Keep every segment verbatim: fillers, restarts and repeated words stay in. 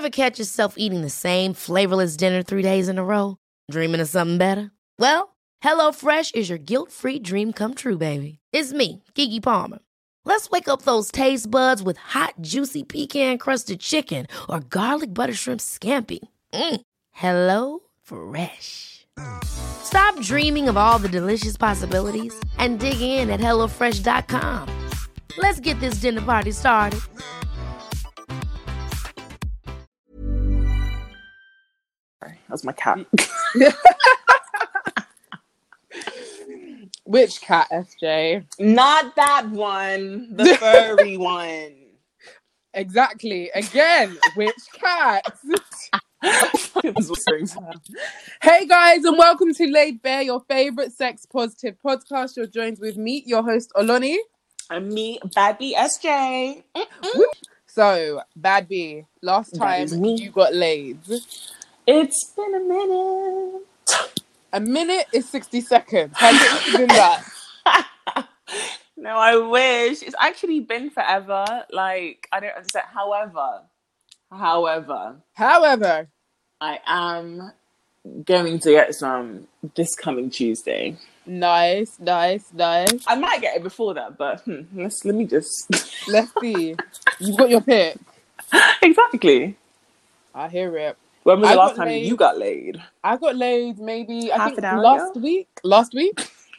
Ever catch yourself eating the same flavorless dinner three days in a row? Dreaming of something better? Well, HelloFresh is your guilt-free dream come true, baby. It's me, Keke Palmer. Let's wake up those taste buds with hot, juicy pecan-crusted chicken or garlic butter shrimp scampi. Mm. Hello Fresh. Stop dreaming of all the delicious possibilities and dig in at hello fresh dot com. Let's get this dinner party started. That's my cat. Which cat, S J? Not that one. The furry one. Exactly. Again, which cat? Hey guys, and welcome to Laid Bare, your favourite sex positive podcast. You're joined with me, your host Oloni. And me, Bad B S J. So, Bad B, last time you got laid. It's been a minute. A minute is sixty seconds. Has it been that? No, I wish. It's actually been forever. Like, I don't understand. However, however, However, I am going to get some this coming Tuesday. Nice, nice, nice. I might get it before that, but hmm, let's let me just let's see. You've got your pick. Exactly. I hear it. When was the I last got time laid- you got laid? I got laid maybe I Half think an hour last ago? week. Last week.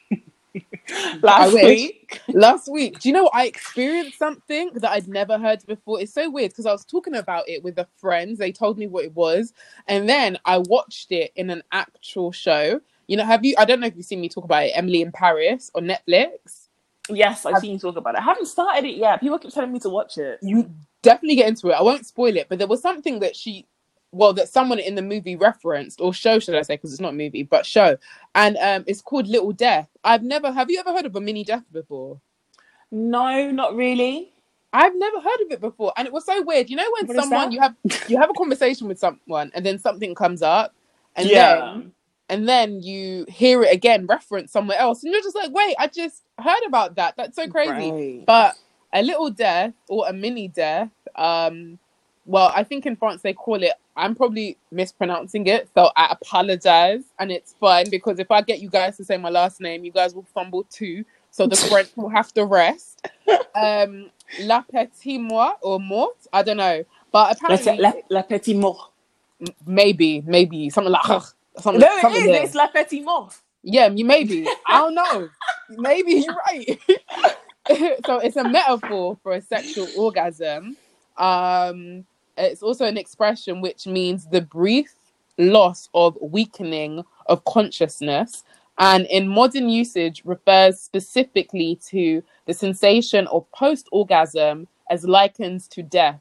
Last wish. week. Last week. Do you know what? I experienced something that I'd never heard before. It's so weird because I was talking about it with a friend. They told me what it was. And then I watched it in an actual show. You know, have you, I don't know if you've seen me talk about it, Emily in Paris on Netflix. Yes, I've Have- seen you talk about it. I haven't started it yet. People keep telling me to watch it. You definitely get into it. I won't spoil it, but there was something that she, well, that someone in the movie referenced, or show, should I say, because it's not a movie, but show. And um, it's called Little Death. I've never, have you ever heard of a mini death before? No, not really. I've never heard of it before. And it was so weird. You know when What is someone, that? you have you have a conversation with someone and then something comes up and Yeah. then and then you hear it again referenced somewhere else. And you're just like, wait, I just heard about that. That's so crazy. Right. But a little death or a mini death, um, well, I think in France they call it, I'm probably mispronouncing it, so I apologize. And it's fine because if I get you guys to say my last name, you guys will fumble too. So the French will have to rest. Um, La Petite Mort or Mort, I don't know. But apparently, La, la, la Petite Mort. maybe, maybe something like something. No, it something is. there. It's La Petite Mort. Yeah, you maybe. I don't know. Maybe you're right. So it's a metaphor for a sexual orgasm. Um, it's also an expression which means the brief loss of weakening of consciousness, and in modern usage refers specifically to the sensation of post-orgasm as likened to death.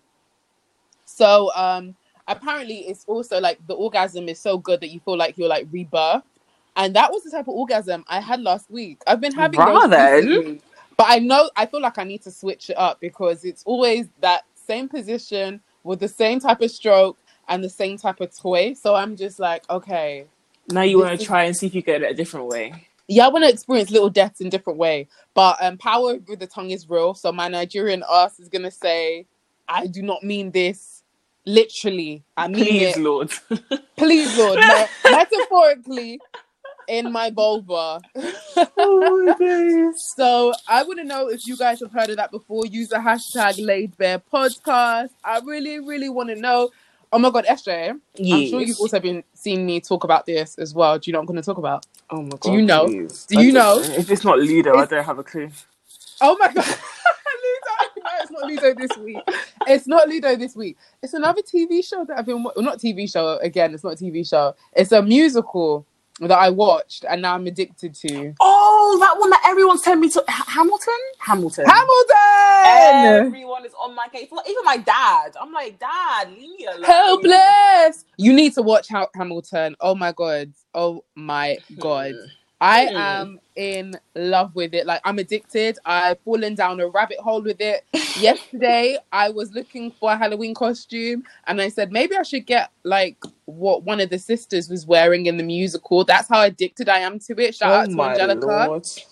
So um, apparently it's also like the orgasm is so good that you feel like you're like rebirthed. And that was the type of orgasm I had last week. I've been having those Rather. recently, but I know, I feel like I need to switch it up because it's always that same position with the same type of stroke and the same type of toy. So I'm just like, okay. Now you This want to is- try and see if you get it a different way. Yeah, I want to experience little deaths in different way. But um, power with the tongue is real. So my Nigerian ass is going to say, I do not mean this literally. I mean Please, it. Lord. Please, Lord. Me- metaphorically in my vulva. Oh my days. So I want to know if you guys have heard of that before. Use the hashtag Laid Bare Podcast. I really, really want to know. Oh my God, S J, I'm sure you've also been seeing me talk about this as well. Do you know what I'm going to talk about? Oh my God. Do you know? Please. Do I you don't know? If it's not Ludo, I don't have a clue. Oh my God. Ludo. No, it's not Ludo this week. It's not Ludo this week. It's another T V show that I've been... Well, not T V show. Again, it's not a T V show. It's a musical that I watched and now I'm addicted to. Oh, that one that everyone's telling me to... H- Hamilton? Hamilton. Hamilton! Everyone is on my case. Even my dad. I'm like, Dad, leave me alone. Helpless! You need to watch ha- Hamilton. Oh my God. Oh my God. I Hmm. am in love with it. Like, I'm addicted. I've fallen down a rabbit hole with it. Yesterday, I was looking for a Halloween costume and I said, maybe I should get like what one of the sisters was wearing in the musical. That's how addicted I am to it. Shout Oh out to my Angelica. Lord.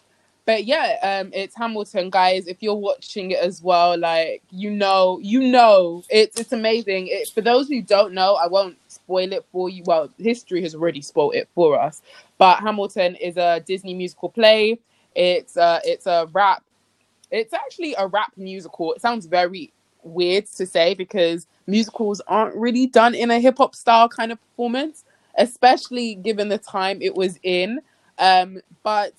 but yeah, um, it's Hamilton, guys. If you're watching it as well, like you know, you know, it's it's amazing. It, for those who don't know, I won't spoil it for you. Well, history has already spoiled it for us. But Hamilton is a Disney musical play. It's uh, it's a rap. It's actually a rap musical. It sounds very weird to say because musicals aren't really done in a hip hop style kind of performance, especially given the time it was in. Um, but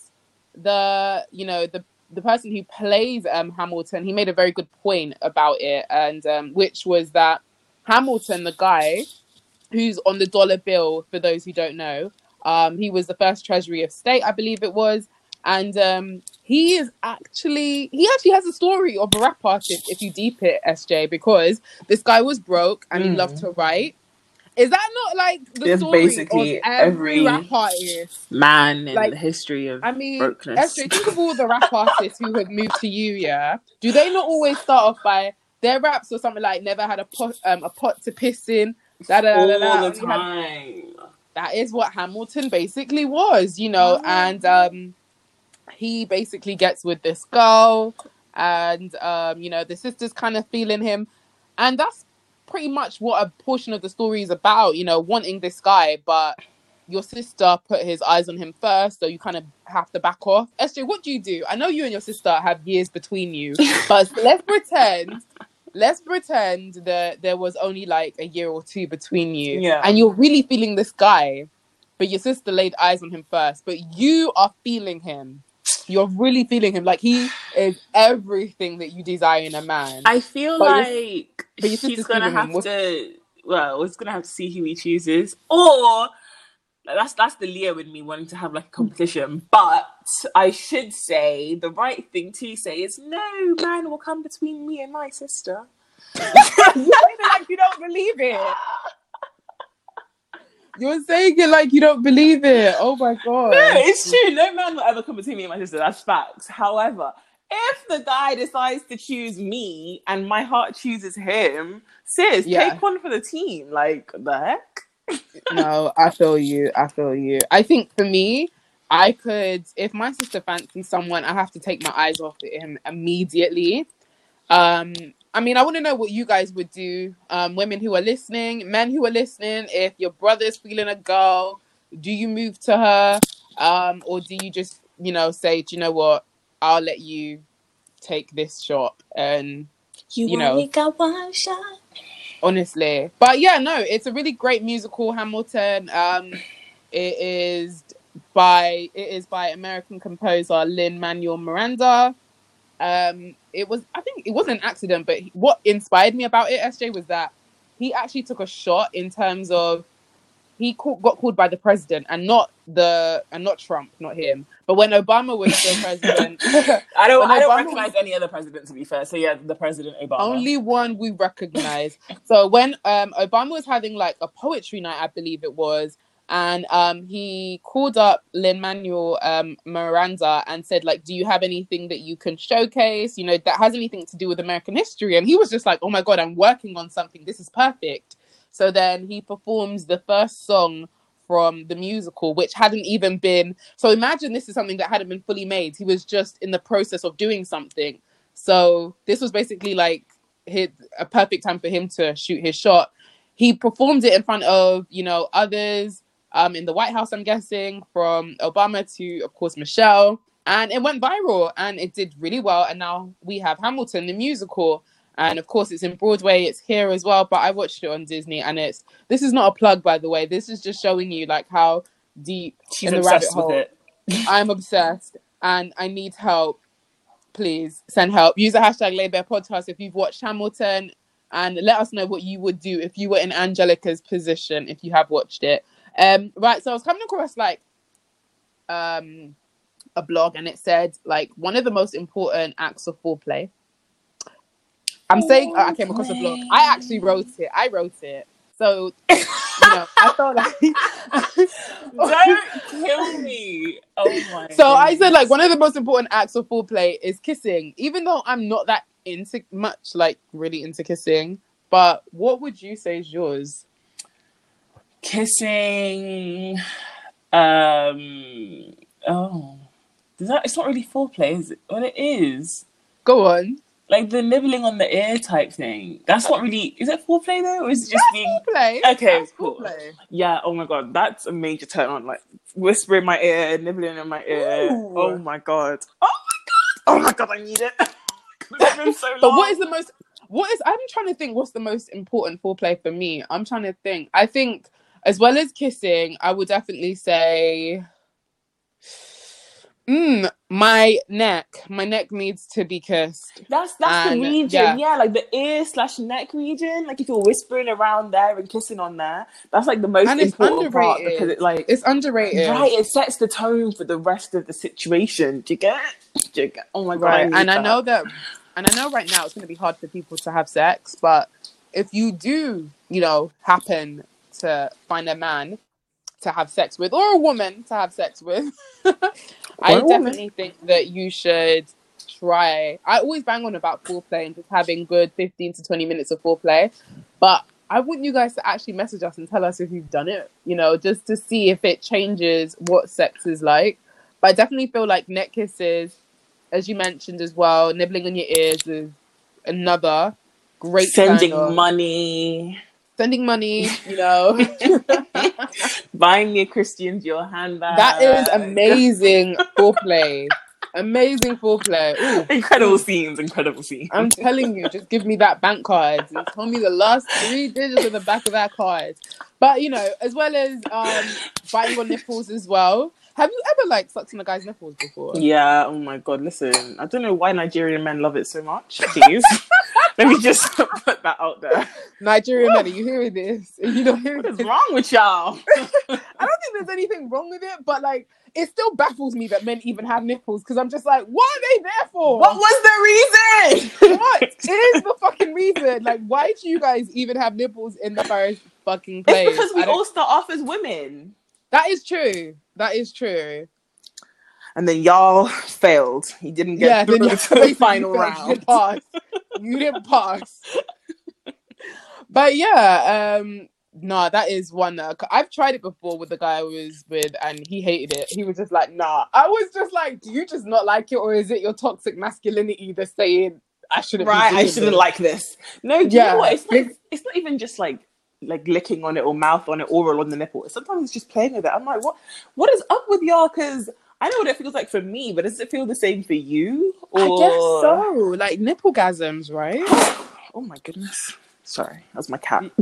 the you know the the person who plays um Hamilton, he made a very good point about it, and um, which was that Hamilton, the guy who's on the dollar bill, for those who don't know, um, he was the first Treasury of State, I believe it was, and um, he is actually he actually has a story of a rap artist. If you deep it, S J, because this guy was broke and he loved to write. Is that not like the It's story of basically every every rap artist? man in Like, the history of I mean, brokenness. S J, think of all the rap artists who have moved to you, yeah? Do they not always start off by their raps or something like never had a pot um a pot to piss in? Da, da, da, da, da. All the Only had- time. that is what Hamilton basically was, you know, Oh. and um he basically gets with this girl, and um, you know, the sister's kind of feeling him, and that's pretty much what a portion of the story is about, you know, wanting this guy, but your sister put his eyes on him first, so you kind of have to back off. S J, what do you do? I know you and your sister have years between you, but let's pretend let's pretend that there was only like a year or two between you, Yeah. and you're really feeling this guy, but your sister laid eyes on him first, but you are feeling him. You're really feeling him. Like, he is everything that you desire in a man. I feel But like you're- but your she's sister's gonna feeling him. have What's- to. Well, it's gonna have to see who he chooses, or that's that's the Leo in me wanting to have like a competition. But I should say the right thing to say is no man will come between me and my sister. You're saying it like you don't believe it. You're saying it like you don't believe it. Oh my god. No, it's true. No man will ever come between me and my sister. That's facts. However, if the guy decides to choose me and my heart chooses him, sis, Yeah. take one for the team. Like, the heck? No, I feel you. I feel you. I think for me, I could, if my sister fancies someone, I have to take my eyes off him immediately. Um, I mean, I want to know what you guys would do. Um, women who are listening, men who are listening, if your brother's feeling a girl, do you move to her? Um, or do you just, you know, say, do you know what? I'll let you take this shot. And, You, you know, only got one shot. honestly. But yeah, no, it's a really great musical, Hamilton. Um, it is by it is by American composer Lin-Manuel Miranda. Um, it was I think it wasn't an accident, but he- what inspired me about it, S J, was that he actually took a shot in terms of he call, got called by the president and not the and not Trump, not him. But when Obama was still president, I don't. when I don't Obama recognize any other president, to be fair. So yeah, the president Obama. only one we recognize. So when um Obama was having like a poetry night, I believe it was, and um he called up Lin-Manuel um Miranda and said, like, do you have anything that you can showcase, you know, that has anything to do with American history? And he was just like, oh my god, I'm working on something, this is perfect. So then he performs the first song from the musical, which hadn't even been, so imagine this is something that hadn't been fully made. He was just in the process of doing something. So this was basically like his, a perfect time for him to shoot his shot. He performed it in front of, you know, others um, in the White House, I'm guessing, from Obama to, of course, Michelle. And it went viral and it did really well. And now we have Hamilton, the musical. And of course, it's in Broadway. It's here as well. But I watched it on Disney. And it's, this is not a plug, by the way. This is just showing you like how deep She's in the rabbit obsessed with hole. it. I'm obsessed and I need help. Please send help. Use the hashtag Laybear Podcast if you've watched Hamilton, and let us know what you would do if you were in Angelica's position, if you have watched it. Um, right, so I was coming across like um, a blog, and it said like one of the most important acts of foreplay. I'm saying uh, I came across a blog. I actually wrote it. I wrote it. So, you know, I thought like... Don't kill me. Oh my So I said, goodness. like, one of the most important acts of foreplay is kissing, even though I'm not that into much, like, really into kissing. But what would you say is yours? Kissing. Um. Oh. Does that, it's not really foreplay, is it? Well, it is. Go on. Like the nibbling on the ear type thing. That's not really. Is it foreplay though, or is it just That's being foreplay. Okay? That's Cool. foreplay. Yeah. Oh my god, that's a major turn on. Like whispering in my ear, nibbling in my ear. Ooh. Oh my god. Oh my god. Oh my god, I need it. It's been so long. But what is the most? What is? I'm trying to think. What's the most important foreplay for me? I'm trying to think. I think as well as kissing, I would definitely say. Mm, my neck. My neck needs to be kissed. That's that's And, the region, yeah. yeah. like the ear slash neck region. Like if you're whispering around there and kissing on there, that's like the most And it's important part underrated. because it like It's underrated. right, it sets the tone for the rest of the situation. Do you get it? Do you get? Oh my god! Right. I need And I that. know that and I know right now it's gonna be hard for people to have sex, but if you do, you know, happen to find a man to have sex with or a woman to have sex with, I Or a woman. definitely think that you should try. I always bang on about foreplay and just having good fifteen to twenty minutes of foreplay, but I want you guys to actually message us and tell us if you've done it, you know, just to see if it changes what sex is like. But I definitely feel like neck kisses, as you mentioned as well, nibbling on your ears is another great Sending turn on. money, Sending money, you know. buying me a Christian Dior handbag. That is amazing foreplay. Amazing foreplay. Ooh, Incredible scenes, incredible scenes. I'm telling you, just give me that bank card and tell me the last three digits of the back of that card. But, you know, as well as um, biting on nipples as well. Have you ever, like, sucked on a guy's nipples before? Yeah, oh my god, listen. I don't know why Nigerian men love it so much. Please. Let me just put that out there. Nigerian men, are you hearing this? Are you not hearing What is this? wrong with y'all? I don't think there's anything wrong with it, but, like, it still baffles me that men even have nipples because I'm just like, what are they there for? What was the reason? What is the fucking reason? Like, why do you guys even have nipples in the first fucking place? It's because we I don't- all start off as women. That is true. That is true. And then y'all failed. You didn't get Yeah, through then to you the final You round. didn't pass. You didn't pass. But yeah, um, nah, that is one that I've tried it before with the guy I was with, and he hated it. He was just like, "Nah." I was just like, "Do you just not like it, or is it your toxic masculinity that's saying I shouldn't?" be Right, I doing shouldn't this?" like this. No, do you Yeah. know what? It's not, it's not even just like like licking on it or mouth on it, oral on the nipple. Sometimes it's just playing with it. I'm like, what? What is up with y'all? Because I know what it feels like for me, but does it feel the same for you? Or... I guess so. Like nipple gasms, right? Oh my goodness. Sorry, that's my cat.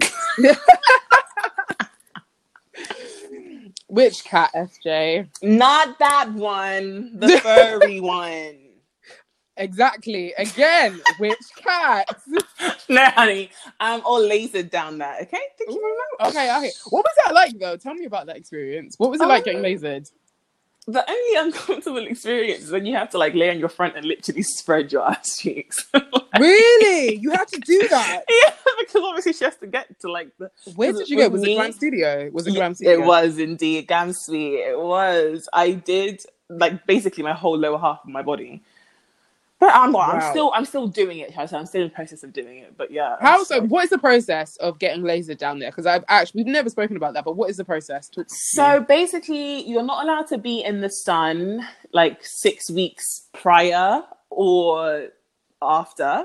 Which cat, S J? Not that one. The furry one. Exactly. Again, which cat? No, honey, I'm all lasered down there. Okay, thank you very much. Okay, okay. What was that like though? Tell me about that experience. What was it Oh. like getting lasered? The only uncomfortable experience is when you have to like lay on your front and literally spread your ass cheeks. Really? You had to do that? Yeah, because obviously she has to get to like the. Where Was did it you go? with Was me? it Glam Studio? Was it Yeah, Glam Studio? It was indeed Gam Sweet. It was. I did like basically my whole lower half of my body. But I'm not. Wow. I'm still. I'm still doing it. Shall I say? I'm still in the process of doing it. But yeah. How I'm so? sorry. What is the process of getting lasered down there? Because I've actually we've never spoken about that. But what is the process? Talk to So me. basically, you're not allowed to be in the sun like six weeks prior or after.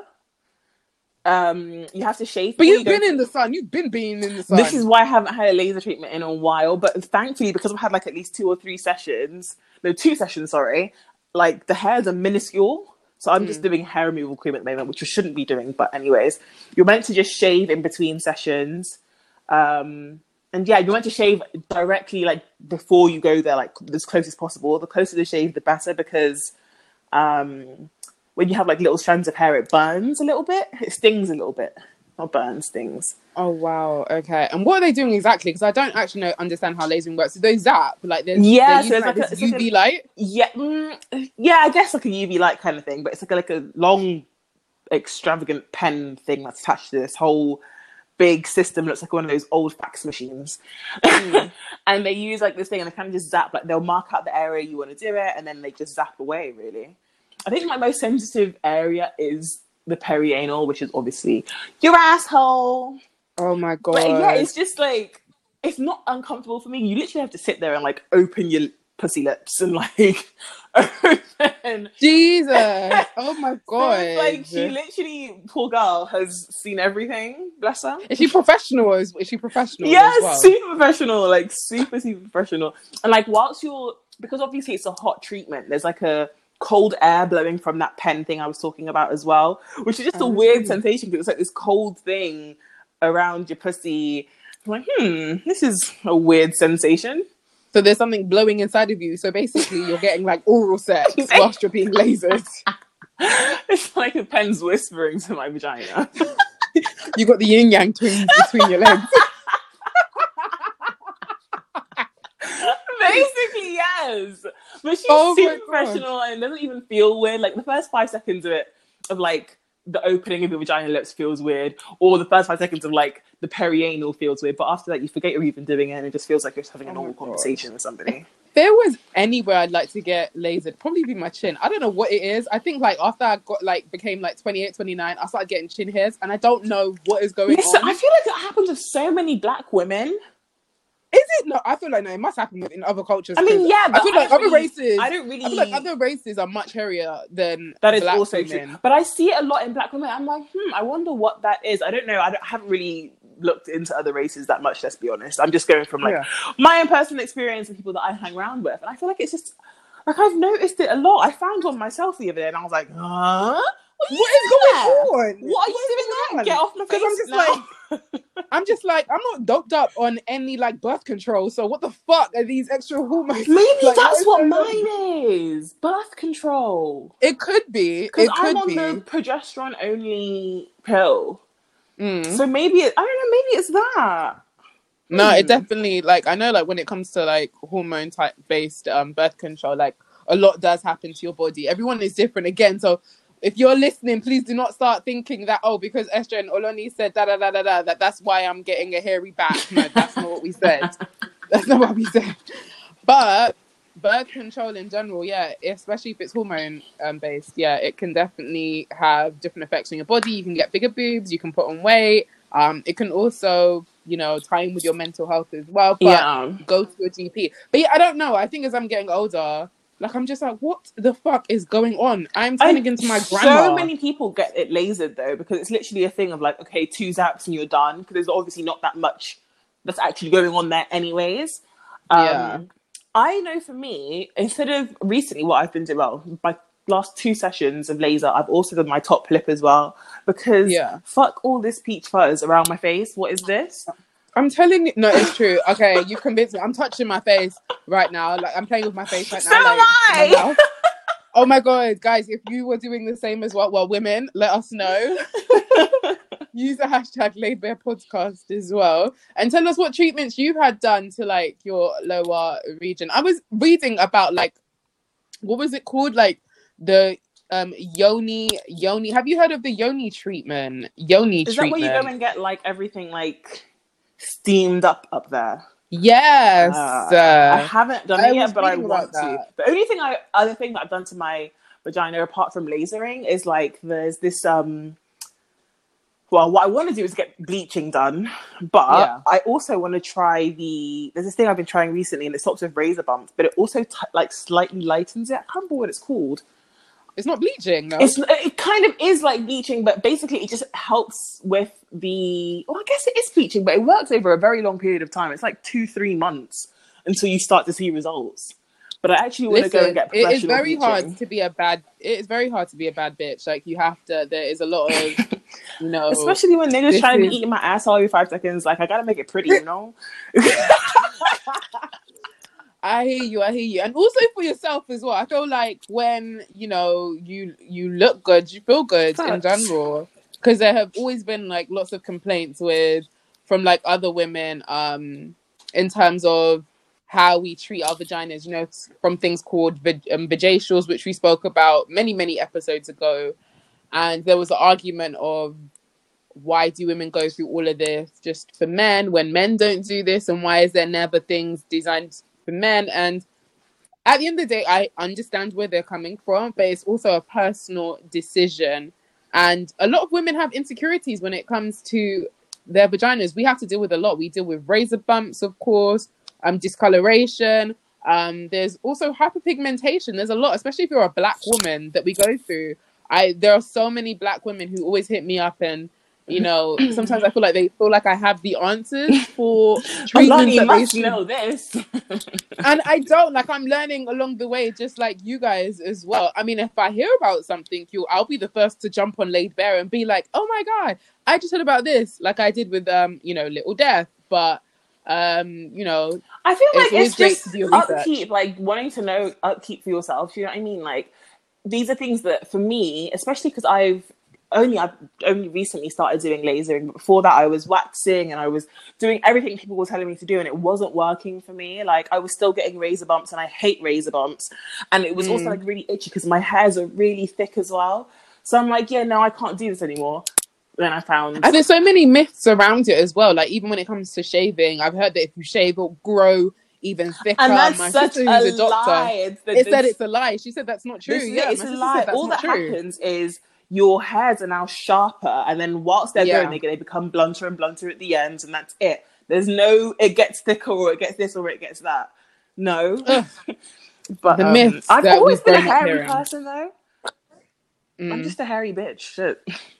Um, you have to shave. But before you've you go been in the sun. You've been being in the sun. This is why I haven't had a laser treatment in a while. But thankfully, because I've had like at least two or three sessions, no, two sessions, sorry, like the hairs are minuscule. So I'm just doing hair removal cream at the moment, which you shouldn't be doing. But anyways, you're meant to just shave in between sessions. Um, and yeah, you're meant to shave directly like before you go there, like as close as possible. The closer the shave, the better, because um, when you have like little strands of hair, it burns a little bit. It stings a little bit. Not burns, stings. Oh wow. Okay. And what are they doing exactly? Because I don't actually know understand how lasering works. Do they zap? Like there's Yeah, they're so using, it's like, like a- this it's like U V a- light. Yeah, mm, yeah, I guess like a U V light kind of thing, but it's like a, like a long, extravagant pen thing that's attached to this whole big system. Looks like one of those old fax machines, and they use like this thing, and they kind of just zap. Like they'll mark out the area you want to do it, and then they just zap away. Really, I think my most sensitive area is the perianal, which is obviously your asshole. Oh my god. But yeah, it's just like, it's not uncomfortable for me. You literally have to sit there and like open your pussy lips and like open. Jesus. Oh my god. So it's like she literally, poor girl, has seen everything. Bless her. Is she professional? Is, is she professional? Yes, as well? super professional, like super, super professional. And like whilst you're, because obviously it's a hot treatment, there's like a cold air blowing from that pen thing I was talking about as well, which is just a Oh. weird sensation because it's like this cold thing around your pussy. I'm like, hmm, this is a weird sensation. So there's something blowing inside of you. So basically, you're getting like oral sex whilst you're being lasered. It's like a pen's whispering to my vagina. You got the yin yang twins between your legs. Basically, yes. But she's Oh my super God. professional and doesn't even feel weird. Like the first five seconds of it, of like the opening of your vagina lips feels weird, or the first five seconds of like the perianal feels weird. But after that, you forget you're even doing it, and it just feels like you're just having a Oh normal my God. conversation with somebody. If there was anywhere I'd like to get lasered, probably be my chin. I don't know what it is. I think like after I got like became like twenty-eight, twenty-nine, I started getting chin hairs, and I don't know what is going Listen, on. I feel like that happens with so many black women. Is it? No, I feel like no, it must happen in other cultures. I mean, 'cause yeah, but I feel I like don't other really- races. I don't really- I feel like other races are much hairier than That is black also women. true. But I see it a lot in black women. I'm like, hmm, I wonder what that is. I don't know. I, don't, I haven't really looked into other races that much, let's be honest. I'm just going from like Yeah. my own personal experience and people that I hang around with. And I feel like it's just, like I've noticed it a lot. I found one myself the other day and I was like, huh? What, What is going on? What are you doing going there? on? Get off my face 'Cause I'm just now. like, I'm just like, I'm not doped up on any like birth control. So what the fuck are these extra hormones? Maybe Like, that's is what going on? mine is. Birth control. It could be. Because It I'm could on be. the progesterone only pill. Mm. So maybe, it, I don't know, maybe it's that. No, it Hmm. definitely like I know like when it comes to like hormone type based um birth control, like a lot does happen to your body. Everyone is different again. So if you're listening, please do not start thinking that oh because Esther and Oloni said da da da da da that that's why I'm getting a hairy back. No, that's not what we said. That's not what we said. But birth control in general, yeah, especially if it's hormone um, based, yeah, it can definitely have different effects on your body. You can get bigger boobs, you can put on weight. Um, it can also, you know, tie in with your mental health as well. But Yeah. go to a G P. But yeah, I don't know. I think as I'm getting older, like I'm just like, what the fuck is going on? I'm turning into my grandma. So many people get it lasered though, because it's literally a thing of like, okay, two zaps and you're done. Because there's obviously not that much that's actually going on there, anyways. Um, Yeah. I know for me, instead of recently, what I've been doing, well, my last two sessions of laser, I've also done my top lip as well. Because Yeah. fuck all this peach fuzz around my face. What is this? I'm telling you, no, it's true. Okay, you convinced me. I'm touching my face right now. Like I'm playing with my face right now. So am like, I. my mouth. Oh my god, guys! If you were doing the same as well, well, women, let us know. Use the hashtag Laid Bare Podcast as well, and tell us what treatments you've had done to like your lower region. I was reading about like, what was it called? Like the um yoni yoni. Have you heard of the yoni treatment? Yoni Is that treatment. where you go and get like everything like steamed up up there? Yes. Uh, uh, I haven't done I it yet, was but I reading want about to. that. The only thing I, other thing that I've done to my vagina apart from lasering is like there's this um. Well, what I want to do is get bleaching done, but Yeah. I also want to try the. There's this thing I've been trying recently, and it stops with razor bumps, but it also t- like slightly lightens it. I can't remember what it's called. It's not bleaching, no. It's it kind of is like bleaching, but basically it just helps with the. Well, I guess it is bleaching, but it works over a very long period of time. It's like two, three months until you start to see results. But I actually want to go and Listen, get it professional is very bleaching. hard to be a bad. It is very hard to be a bad bitch. Like you have to. There is a lot of, you know, Especially when niggas this trying to is- be eating my asshole every five seconds. Like I gotta make it pretty, you know. I hear you. I hear you, and also for yourself as well. I feel like when you know you you look good, you feel good in Facts. general. Because there have always been like lots of complaints with from like other women, um, in terms of how we treat our vaginas. You know, from things called vag- um, vajacials, which we spoke about many many episodes ago, and there was an argument of why do women go through all of this just for men when men don't do this, and why is there never things designed for men? And at the end of the day, I understand where they're coming from, but it's also a personal decision. And a lot of women have insecurities when it comes to their vaginas. We have to deal with a lot. We deal with razor bumps, of course, um, discoloration, Um, there's also hyperpigmentation. There's a lot, especially if you're a black woman, that we go through. I there are so many black women who always hit me up, and you know, sometimes I feel like they feel like I have the answers for treatments that they should know this. And I don't. Like, I'm learning along the way, just like you guys as well. I mean, if I hear about something, you, I'll be the first to jump on Laid Bare and be like, "Oh my god, I just heard about this," like I did with um, you know, Little Death. But um, you know, I feel like it's, it's just to do your upkeep, like wanting to know upkeep for yourself. You know what I mean? Like, these are things that for me, especially because I've only I've only recently started doing lasering, but before that I was waxing and I was doing everything people were telling me to do, and it wasn't working for me. Like, I was still getting razor bumps, and I hate razor bumps, and it was mm. also like really itchy because my hairs are really thick as well. So I'm like, yeah, no, I can't do this anymore. Then I found, and there's so many myths around it as well. Like, even when it comes to shaving, I've heard that if you shave, it'll grow even thicker. And that's my such sister, who's a, a doctor, lie. It's the, it said it's a lie. She said that's not true. This, yeah, it's a lie. All that true. happens is your hairs are now sharper, and then whilst they're yeah. going, they, they become blunter and blunter at the ends, and that's it. There's no, it gets thicker, or it gets this, or it gets that. No. But the um, myths I've that always been a hairy hearing. person, though. Mm. I'm just a hairy bitch. Shit.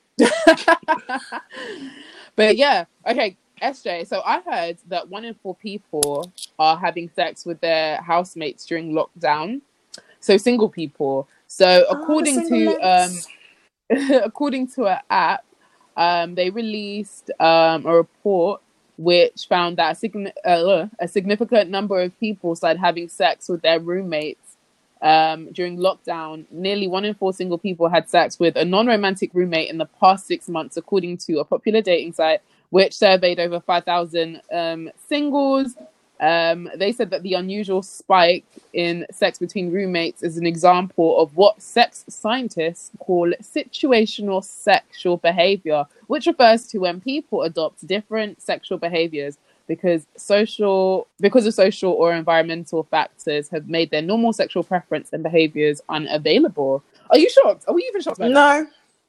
But yeah, okay, S J. So I heard that one in four people are having sex with their housemates during lockdown. So single people. So according oh, to um, according to an app, um, they released um, a report which found that a, sign- uh, a significant number of people started having sex with their roommates um, during lockdown. Nearly one in four single people had sex with a non-romantic roommate in the past six months, according to a popular dating site which surveyed over five thousand um, singles. Um, they said that the unusual spike in sex between roommates is an example of what sex scientists call situational sexual behavior, which refers to when people adopt different sexual behaviors because social, because of social or environmental factors have made their normal sexual preference and behaviors unavailable. Are you shocked? Are we even shocked by that? No.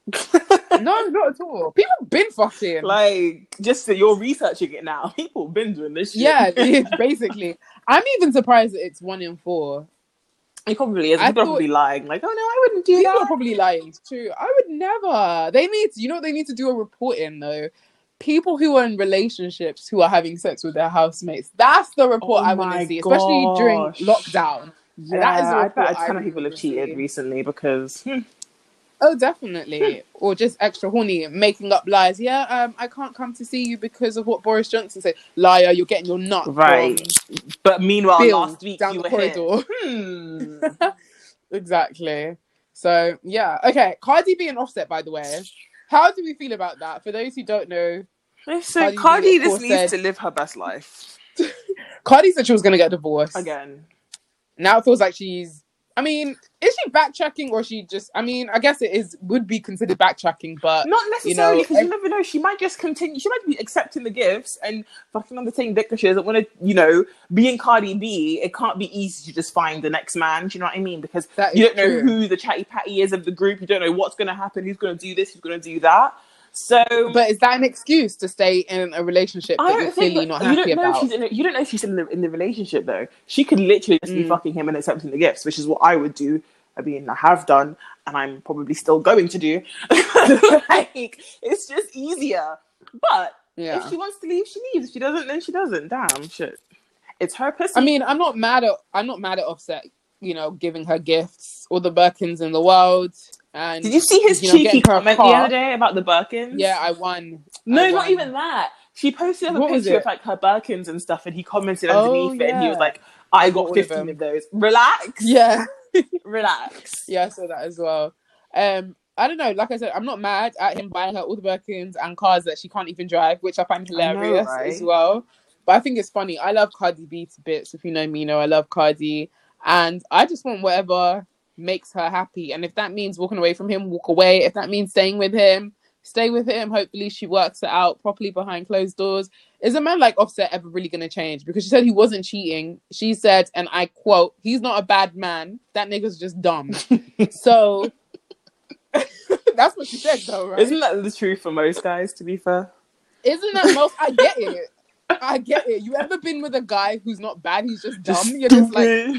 No, not at all. People have been fucking. Like, just that you're researching it now. People have been doing this shit. Yeah, basically. I'm even surprised that it's one in four. It probably is. People are probably lying. Like, oh no, I wouldn't do people that. People are probably lying. It's true. I would never. They need to, you know what they need to do a report in, though? People who are in relationships who are having sex with their housemates. That's the report oh I want to see, especially during lockdown. Yeah, that is I bet a ton of people have cheated see. recently because... Hmm. Oh, definitely. Or just extra horny, making up lies. Yeah, um, I can't come to see you because of what Boris Johnson said. Liar, you're getting your nut. Right. But meanwhile, Bill last week down you the were corridor. Hmm. Exactly. So, yeah. Okay, Cardi B and Offset, by the way. How do we feel about that? For those who don't know... So Cardi, Cardi just needs said, to live her best life. Cardi said she was going to get divorced. Again. Now it feels like she's... I mean, is she backtracking or she just... I mean, I guess it is would be considered backtracking, but... Not necessarily, because you, know, every... you never know. She might just continue... She might be accepting the gifts and fucking on the same dick because she doesn't want to, you know, being Cardi B, it can't be easy to just find the next man. Do you know what I mean? Because you don't know true. who the chatty patty is of the group. You don't know what's going to happen, who's going to do this, who's going to do that. So, but is that an excuse to stay in a relationship that you're clearly not happy you don't know about? If she's in a, you don't know if she's in the, in the relationship, though. She could literally just mm. be fucking him and accepting the gifts, which is what I would do. I mean, I have done, and I'm probably still going to do. Like, it's just easier. But yeah. if she wants to leave, she leaves. If she doesn't, then she doesn't. Damn, shit. It's her pussy. I mean, I'm not mad at I'm not mad at Offset, you know, giving her gifts, all the Birkins in the world. And, did you see his you know, cheeky comment the other day about the Birkins? Yeah, I won. No, I won. Not even that. She posted a what picture of like her Birkins and stuff, and he commented underneath oh, it, yeah. and he was like, "I got fifteen of, of those. Relax, yeah, relax." Yeah, I saw that as well. Um, I don't know. Like I said, I'm not mad at him buying her all the Birkins and cars that she can't even drive, which I find hilarious I know, right? as well. But I think it's funny. I love Cardi B to bits. If you know me, you know I love Cardi, and I just want whatever makes her happy. And if that means walking away from him, walk away. If that means staying with him, stay with him. Hopefully she works it out properly behind closed doors. Is a man like Offset ever really going to change? Because she said he wasn't cheating. She said, and I quote, "He's not a bad man. That nigga's just dumb." So that's what she said though, right? Isn't that the truth for most guys, to be fair? Isn't that most? I get it. I get it. You ever been with a guy who's not bad, he's just dumb? Just You're just like,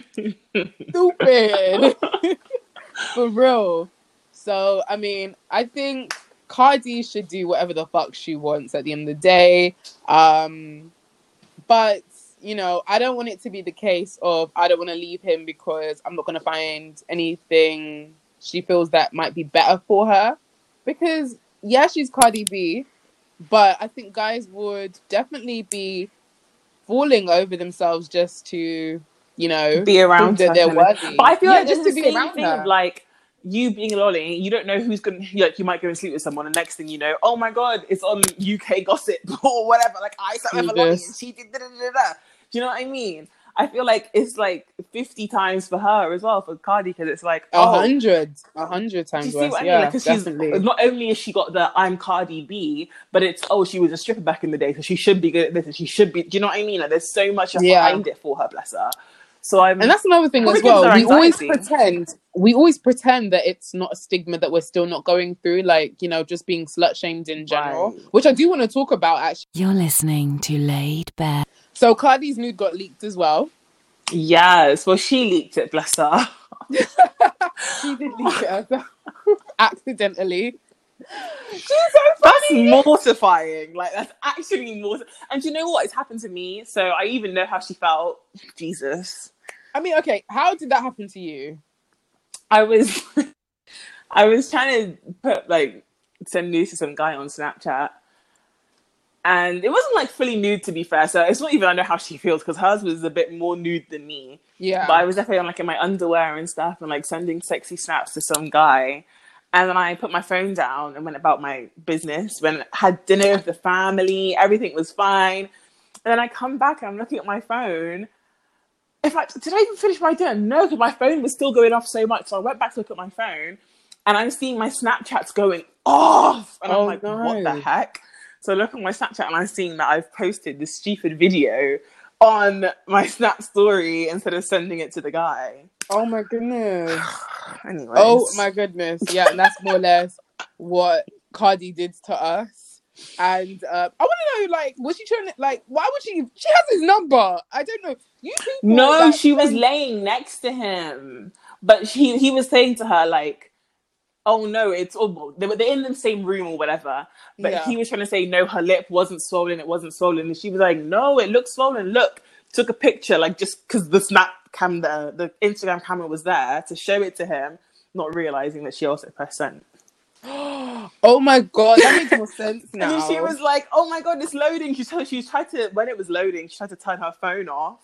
stupid. For real. So, I mean, I think Cardi should do whatever the fuck she wants at the end of the day. Um, but, you know, I don't want it to be the case of I don't want to leave him because I'm not going to find anything she feels that might be better for her. Because, yeah, she's Cardi B, but I think guys would definitely be falling over themselves just to, you know, be around that her, they're kind of. worthy. But I feel yeah, like just this to is the be same around thing her. of like you being a lolly, you don't know who's gonna like you might go and sleep with someone, and next thing you know, oh my god, it's on U K gossip or whatever. Like I slept with a lolly and she did da da da da. Do you know what I mean? I feel like it's like fifty times for her as well for Cardi because it's like a oh, hundred, a hundred times. Do you see worse. what I mean? Yeah, like, because she's not only has she got the I'm Cardi B, but it's oh she was a stripper back in the day, so she should be good at this, and she should be. Do you know what I mean? Like, there's so much yeah. behind it for her, bless her. So I'm, and that's another thing as well. We always pretend, we always pretend that it's not a stigma that we're still not going through, like you know, just being slut shamed in general, right. Which I do want to talk about. Actually, you're listening to Laid Bare. So Cardi's nude got leaked as well. Yes, well, she leaked it, bless her. She did leak it herself. Accidentally. She's so funny. That's mortifying. Like, that's actually mortifying. And do you know what? It's happened to me, so I even know how she felt. Jesus. I mean, okay, how did that happen to you? I was... I was trying to put, like, send news to some guy on Snapchat. And it wasn't like fully nude, to be fair. So it's not even I know how she feels because hers was a bit more nude than me. Yeah. But I was definitely on like in my underwear and stuff and like sending sexy snaps to some guy. And then I put my phone down and went about my business. When I had dinner with the family, everything was fine. And then I come back and I'm looking at my phone. In fact, did I even finish my dinner? No, because my phone was still going off so much. So I went back to look at my phone and I'm seeing my Snapchats going off. And oh, I'm like, no. What the heck? So I look at my Snapchat and I'm seeing that I've posted this stupid video on my Snap story instead of sending it to the guy. Oh my goodness. Anyways. Oh my goodness. Yeah, and that's more or less what Cardi did to us. And uh, I want to know, like, was she trying to, like, why would she, she has his number. I don't know. You people No, she send... was laying next to him. But she, he was saying to her, like, oh no, it's all they were they're in the same room or whatever. But yeah. He was trying to say no, her lip wasn't swollen, it wasn't swollen, and she was like, no, it looks swollen. Look, took a picture, like just because the snap cam, the, the Instagram camera was there to show it to him, not realizing that she also pressed send. Oh my god, that makes more sense now. And then she was like, oh my god, it's loading. She told she tried to when it was loading, she tried to turn her phone off.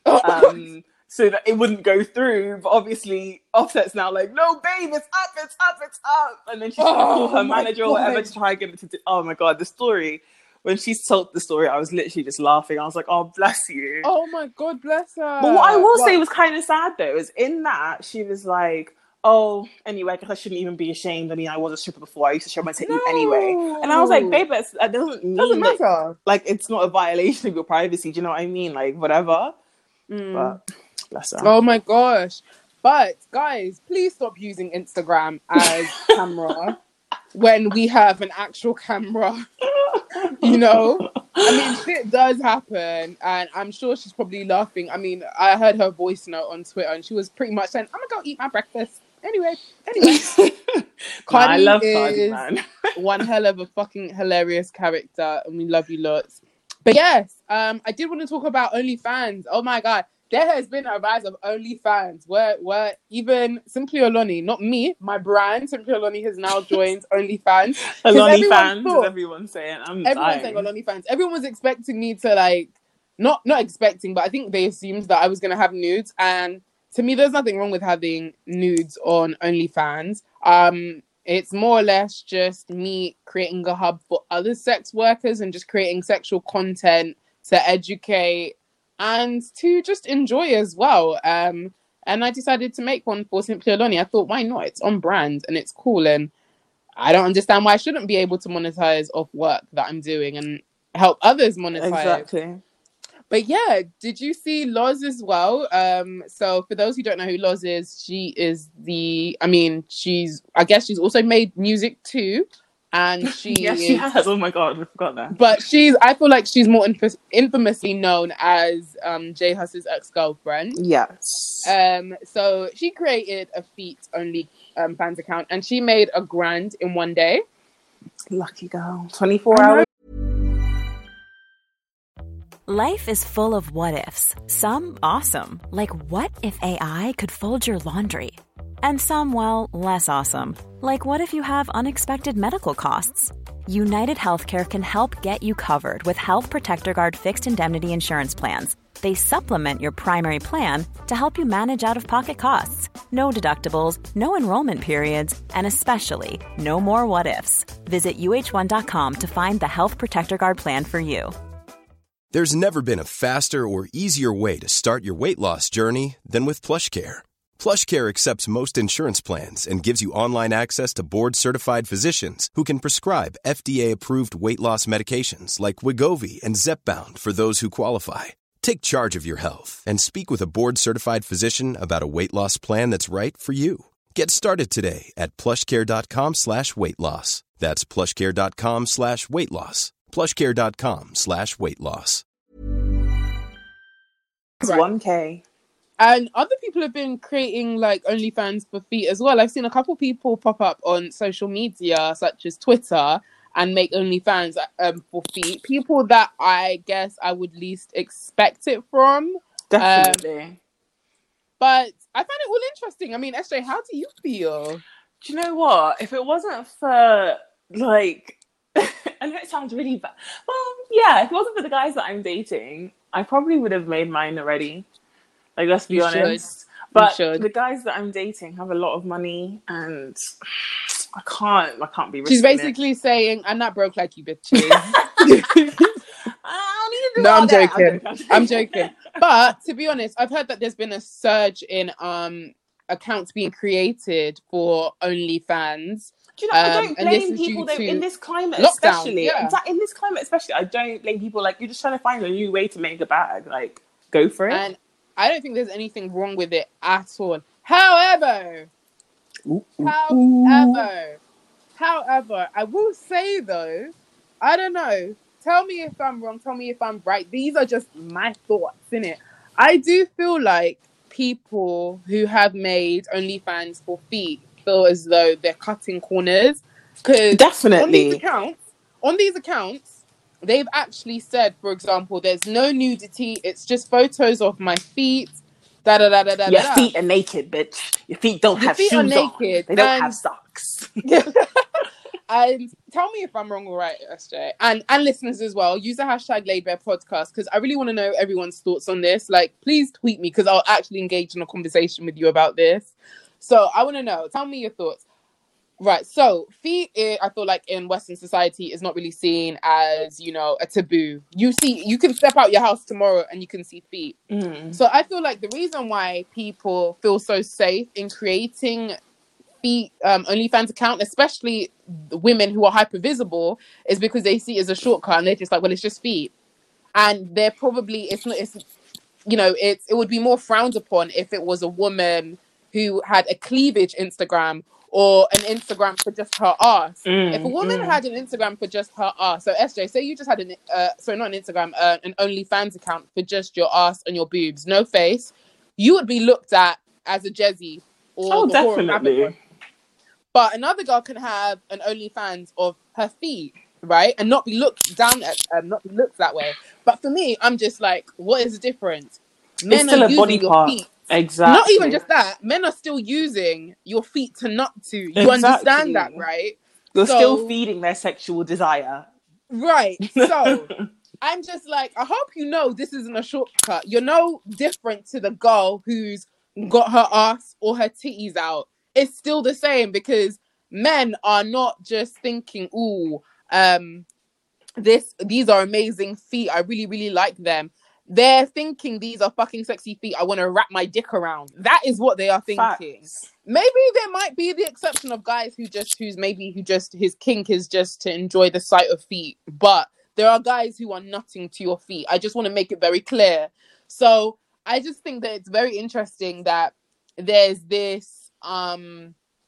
Um So that it wouldn't go through, but obviously Offset's now like, no, babe, it's up, it's up, it's up. And then she's oh, call her manager or whatever to try and get it to do. Oh my god, the story. When she told the story, I was literally just laughing. I was like, oh, bless you. Oh my god, bless her. But what I will what? say was kind of sad though, is in that she was like, oh, anyway, I guess I shouldn't even be ashamed. I mean, I was a stripper before. I used to show my titties no. anyway. And I was like, babe, that's, that doesn't mean doesn't matter. That, like, it's not a violation of your privacy. Do you know what I mean? Like, whatever. Mm. But... bless her. Oh my gosh. But guys, please stop using Instagram as camera when we have an actual camera. You know? I mean, shit does happen, and I'm sure she's probably laughing. I mean, I heard her voice note on Twitter and she was pretty much saying, I'm gonna go eat my breakfast. Anyway, anyway. Cardi nah, I love is Cardi, man. One hell of a fucking hilarious character, and we love you lots. But yes, um, I did want to talk about OnlyFans. Oh my god. There has been a rise of OnlyFans where, where even Simply Oloni, not me, my brand, Simply Oloni has now joined OnlyFans. Oloni fans, is everyone saying? I'm Everyone's dying. saying Oloni fans. Everyone was expecting me to like, not not expecting, but I think they assumed that I was going to have nudes. And to me, there's nothing wrong with having nudes on OnlyFans. Um, it's more or less just me creating a hub for other sex workers and just creating sexual content to educate and to just enjoy as well. Um, and I decided to make one for Simply Oloni. I thought, why not? It's on brand and it's cool. And I don't understand why I shouldn't be able to monetize off work that I'm doing and help others monetize. Exactly. But yeah, did you see Loz as well? Um, so for those who don't know who Loz is, she is the, I mean, she's, I guess she's also made music too. and she Yes, she is, has. Oh my god, I forgot that. but she's, I feel like she's more inf- infamously known as um, J Hus's ex-girlfriend. Yes. Um, so she created a feet only um, fans account, and she made a grand in one day. Lucky girl. twenty-four hours. Life is full of what ifs. Some awesome, like what if A I could fold your laundry? And some, well, less awesome, like what if you have unexpected medical costs? United Healthcare can help get you covered with Health Protector Guard fixed indemnity insurance plans. They supplement your primary plan to help you manage out-of-pocket costs. No deductibles, no enrollment periods, and especially no more what-ifs. Visit U H one dot com to find the Health Protector Guard plan for you. There's never been a faster or easier way to start your weight loss journey than with PlushCare. PlushCare accepts most insurance plans and gives you online access to board-certified physicians who can prescribe F D A-approved weight loss medications like Wegovy and Zepbound for those who qualify. Take charge of your health and speak with a board-certified physician about a weight loss plan that's right for you. Get started today at plushcare.com slash weight loss. That's plushcare.com slash weight loss. plushcare.com slash weight loss. It's one K. And other people have been creating like OnlyFans for feet as well. I've seen a couple people pop up on social media, such as Twitter, and make OnlyFans um, for feet. People that I guess I would least expect it from. Definitely. Um, but I find it all interesting. I mean, S J, how do you feel? Do you know what? If it wasn't for, like, I know it sounds really bad. Well, yeah, if it wasn't for the guys that I'm dating, I probably would have made mine already. Like, let's be You honest. should. But You should. the guys that I'm dating have a lot of money, and I can't, I can't be risking She's basically it. saying, I'm not broke like you bitches. I don't need to do No, all I'm that. joking. I'm joking. I'm joking. But to be honest, I've heard that there's been a surge in um accounts being created for OnlyFans. Do you know, I Um, don't and this blame is people due though to in this climate, lockdown, especially. yeah. In fact, in this climate, especially, I don't blame people. Like, you're just trying to find a new way to make a bag. Like, go for it. And I don't think there's anything wrong with it at all. However, Ooh, ooh, however, however, I will say though, I don't know. Tell me if I'm wrong. Tell me if I'm right. These are just my thoughts, innit? I do feel like people who have made OnlyFans for feet feel as though they're cutting corners. Because Definitely. on these accounts, on these accounts, they've actually said, for example, there's no nudity. It's just photos of my feet. Da da da da da. Your da. feet are naked, bitch. Your feet don't Your have feet shoes are on. naked, They don't and- have socks. And tell me if I'm wrong or right, S J, and and listeners as well. Use the hashtag LaidBear Podcast because I really want to know everyone's thoughts on this. Like, please tweet me because I'll actually engage in a conversation with you about this. So I want to know. Tell me your thoughts. Right. So feet, eh, I feel like in Western society is not really seen as, you know, a taboo. You see, you can step out your house tomorrow and you can see feet. Mm. So I feel like the reason why people feel so safe in creating feet um, OnlyFans account, especially the women who are hyper visible, is because they see it as a shortcut and they're just like, well, it's just feet, and they're probably it's not it's you know it's it would be more frowned upon if it was a woman who had a cleavage Instagram or an Instagram for just her ass. Mm, If a woman mm. had an Instagram for just her ass, so S J, say you just had an uh, sorry not an Instagram, uh, an OnlyFans account for just your ass and your boobs, no face, you would be looked at as a Jezzy or Oh, the whore of definitely. Babylon. But another girl can have an OnlyFans of her feet, right? And not be looked down at, um, not be looked that way. But for me, I'm just like, what is the difference? Men It's still are a using body your part. feet. Exactly. Not even just that. Men are still using your feet to nut to. You Exactly. understand that, right? You're So- still feeding their sexual desire. Right. So I'm just like, I hope you know this isn't a shortcut. You're no different to the girl who's got her ass or her titties out. It's still the same because men are not just thinking, ooh, um, this these are amazing feet. I really, really like them. They're thinking these are fucking sexy feet. I want to wrap my dick around. That is what they are thinking. Facts. Maybe there might be the exception of guys who just who's maybe who just his kink is just to enjoy the sight of feet. But there are guys who are nutting to your feet. I just want to make it very clear. So I just think that it's very interesting that there's this um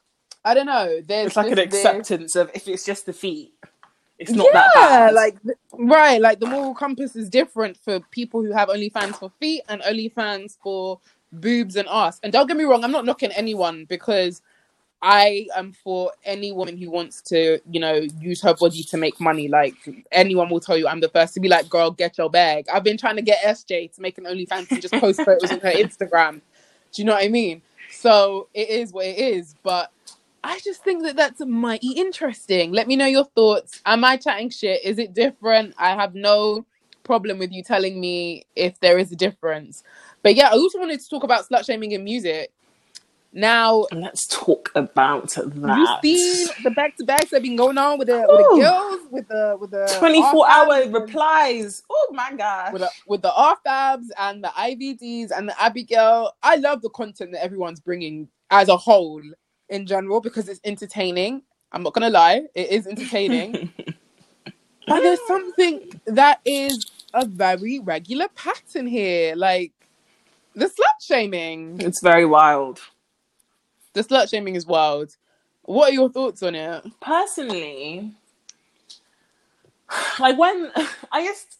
I don't know. There's It's like an just this- acceptance of if it's just the feet, it's not yeah, that bad. like th- right, like the moral compass is different for people who have OnlyFans for feet and OnlyFans for boobs and ass. And don't get me wrong, I'm not knocking anyone because I am for any woman who wants to, you know, use her body to make money. Like anyone will tell you, I'm the first to be like, girl, get your bag. I've been trying to get S J to make an OnlyFans and just post photos on her Instagram. Do you know what I mean? So it is what it is. But I just think that that's mighty interesting. Let me know your thoughts. Am I chatting shit? Is it different? I have no problem with you telling me if there is a difference. But yeah, I also wanted to talk about slut shaming in music. Now, let's talk about that. You've seen the back to backs that have been going on with the with the girls, with the with the twenty-four hour replies. Oh my gosh. With the, with the R Fabs and the I V Ds and the Abigail. I love the content that everyone's bringing as a whole in general because it's entertaining. I'm not gonna lie, it is entertaining. But there's something that is a very regular pattern here, like the slut shaming. It's very wild. The slut shaming is wild. What are your thoughts on it? Personally, like when I just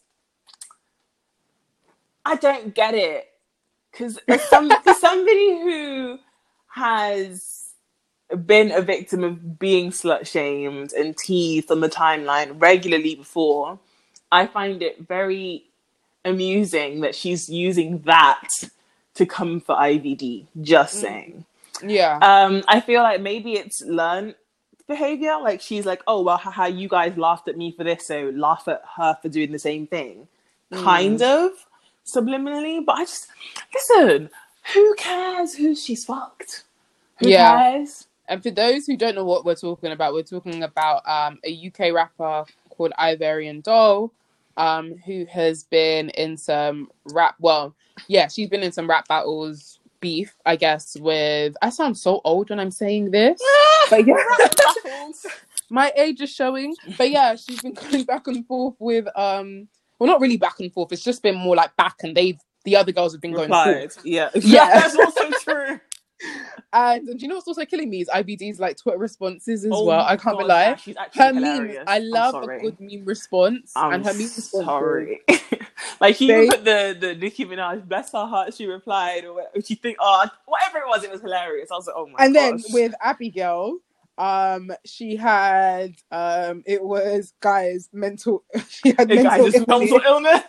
I don't get it because as some, as somebody who has been a victim of being slut shamed and teased on the timeline regularly before, I find it very amusing that she's using that to come for I V D. Just saying. Yeah. Um, I feel like maybe it's learned behavior. Like she's like, oh, well, haha, you guys laughed at me for this, so laugh at her for doing the same thing. Mm. Kind of subliminally. But I just, listen, who cares who she's fucked? Who yeah. cares? And for those who don't know what we're talking about, we're talking about um, a U K rapper called Ivorian Doll, um, who has been in some rap, well, yeah, she's been in some rap battles, beef, I guess, with, I sound so old when I'm saying this, but yeah, my age is showing, but yeah, she's been going back and forth with, um, well, not really back and forth, it's just been more like back, and they've, the other girls have been going Replied. forth. Yeah, yeah, that's also true. And do you know what's also killing me is I B D's like Twitter responses as oh well. I can't God, lie. Yeah, she's actually her hilarious. memes, I love a good meme response. I'm and her meme response. Sorry. Like she they, even put the, the Nicki Minaj, bless her heart, she replied, or she think, oh, whatever it was, it was hilarious. I was like, oh my god. And gosh. then with Abigail, um, she had um, it was guys mental. She had hey, mental, guys, illness. mental illness.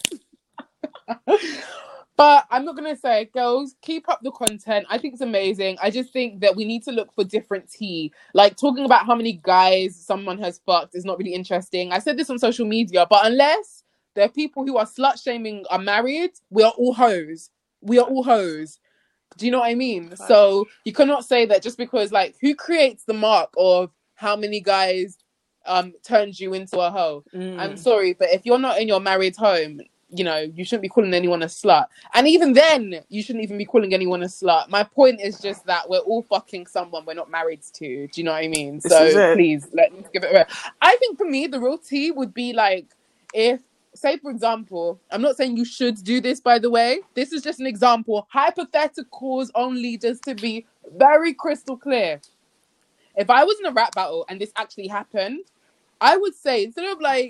But I'm not going to say, girls, keep up the content. I think it's amazing. I just think that we need to look for different tea. Like, talking about how many guys someone has fucked is not really interesting. I said this on social media, but unless there are people who are slut-shaming are married, we are all hoes. We are all hoes. Do you know what I mean? Right. So you cannot say that just because, like, who creates the mark of how many guys um turns you into a hoe? Mm. I'm sorry, but if you're not in your married home, you know, you shouldn't be calling anyone a slut. And even then, you shouldn't even be calling anyone a slut. My point is just that we're all fucking someone we're not married to. Do you know what I mean? This so please, let's give it a rest. I think for me, the real tea would be like, if, say for example, I'm not saying you should do this, by the way. This is just an example. Hypotheticals only, just to be very crystal clear. If I was in a rap battle and this actually happened, I would say, instead of like,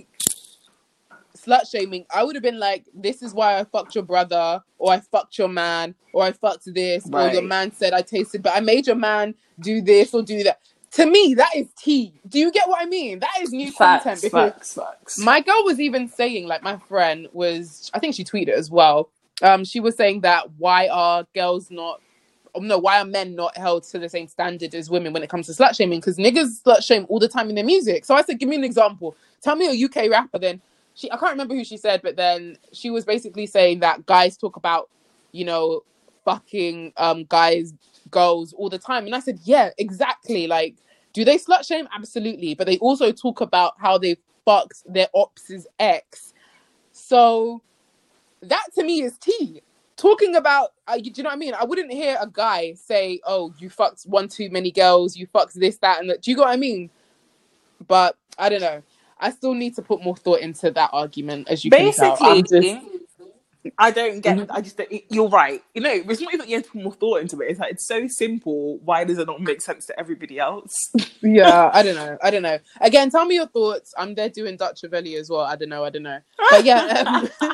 slut shaming, I would have been like, this is why I fucked your brother, or I fucked your man, or I fucked this, right. Or your man said I tasted, but I made your man do this or do that. To me, that is tea. Do you get what I mean? That is new facts, content. Because facts, facts. My girl was even saying, like, my friend was, I think she tweeted as well. Um, she was saying that why are girls not, no, why are men not held to the same standard as women when it comes to slut shaming? Because niggas slut shame all the time in their music. So I said, give me an example. Tell me a U K rapper then. She, I can't remember who she said, but then she was basically saying that guys talk about, you know, fucking um, guys, girls all the time. And I said, yeah, exactly. Like, do they slut shame? Absolutely. But they also talk about how they fucked their ops's ex. So that to me is tea. Talking about, uh, do you know what I mean? I wouldn't hear a guy say, oh, you fucked one too many girls, you fucked this, that, and that. Do you get what I mean? But I don't know. I still need to put more thought into that argument, as you Basically, can tell. Basically, I don't get. I just. You're right. You know, it's not even that you have to put more thought into it. It's like it's so simple. Why does it not make sense to everybody else? Yeah, I don't know. I don't know. Again, tell me your thoughts. I'm there doing Dutch Ravelli as well. I don't know. I don't know. But yeah, um,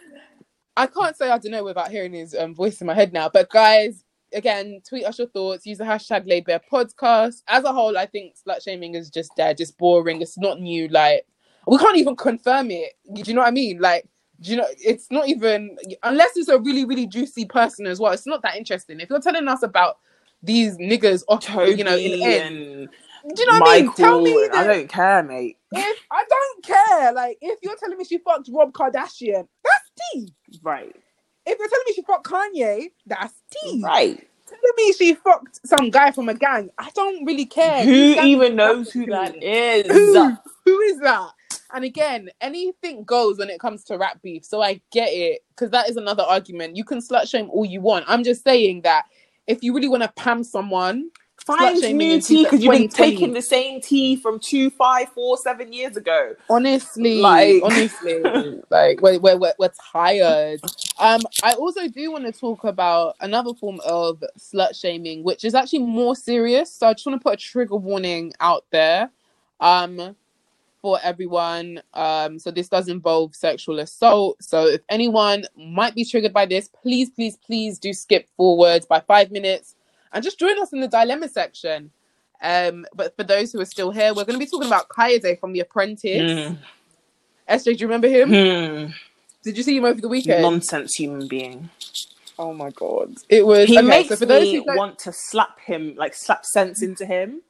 I can't say I don't know without hearing his um, voice in my head now. But guys, again, tweet us your thoughts. Use the hashtag Laid Bare Podcast. As a whole, I think slut shaming is just dead, just boring. It's not new. Like we can't even confirm it. Do you know what I mean? Like. Do you know, it's not even, unless it's a really, really juicy person as well, it's not that interesting. If you're telling us about these niggas off, Toby you know, in end, and do you know what Michael, I mean? Tell me that, I don't care, mate. If I don't care, like, if you're telling me she fucked Rob Kardashian, that's tea. Right. If you're telling me she fucked Kanye, that's tea. Right. Telling me she fucked some guy from a gang, I don't really care. Who even knows who to that me? is? Who? Who is that? And again, anything goes when it comes to rap beef. So I get it, because that is another argument. You can slut shame all you want. I'm just saying that if you really want to pam someone, find new tea, because you've been taking the same tea from two, five, four, seven years ago. Honestly, like... honestly, like we're, we're we're we're tired. Um, I also do want to talk about another form of slut shaming, which is actually more serious. So I just want to put a trigger warning out there. Um. For everyone. Um, so this does involve sexual assault. So if anyone might be triggered by this, please, please, please do skip forward by five minutes and just join us in the dilemma section. Um, but for those who are still here, we're going to be talking about Kayode from The Apprentice. Mm. S J, do you remember him? Mm. Did you see him over the weekend? Nonsense human being. Oh my God. It was... He okay, makes so for those me who don't... want to slap him, like slap sense into him.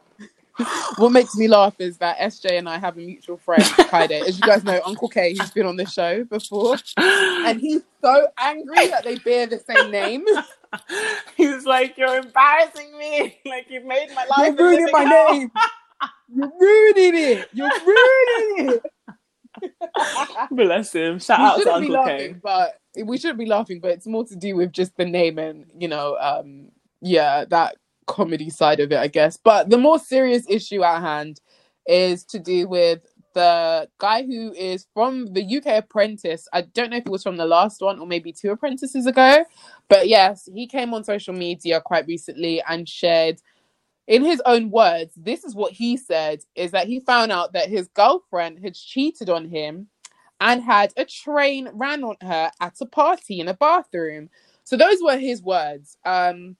What makes me laugh is that S J and I have a mutual friend, Kayode. As you guys know, Uncle K, who's been on the show before. And he's so angry that they bear the same name. He's like, you're embarrassing me. Like, you've made my life. You're ruining my hell. name. You're ruining it. You're ruining it. Bless him. Shout we out to Uncle laughing, K. But we shouldn't be laughing, but it's more to do with just the name and, you know, um, yeah, that comedy side of it, I guess. But the more serious issue at hand is to do with the guy who is from the U K Apprentice. I don't know if it was from the last one or maybe two apprentices ago, but yes, he came on social media quite recently and shared, in his own words, this is what he said, is that he found out that his girlfriend had cheated on him and had a train ran on her at a party in a bathroom. So those were his words. Um,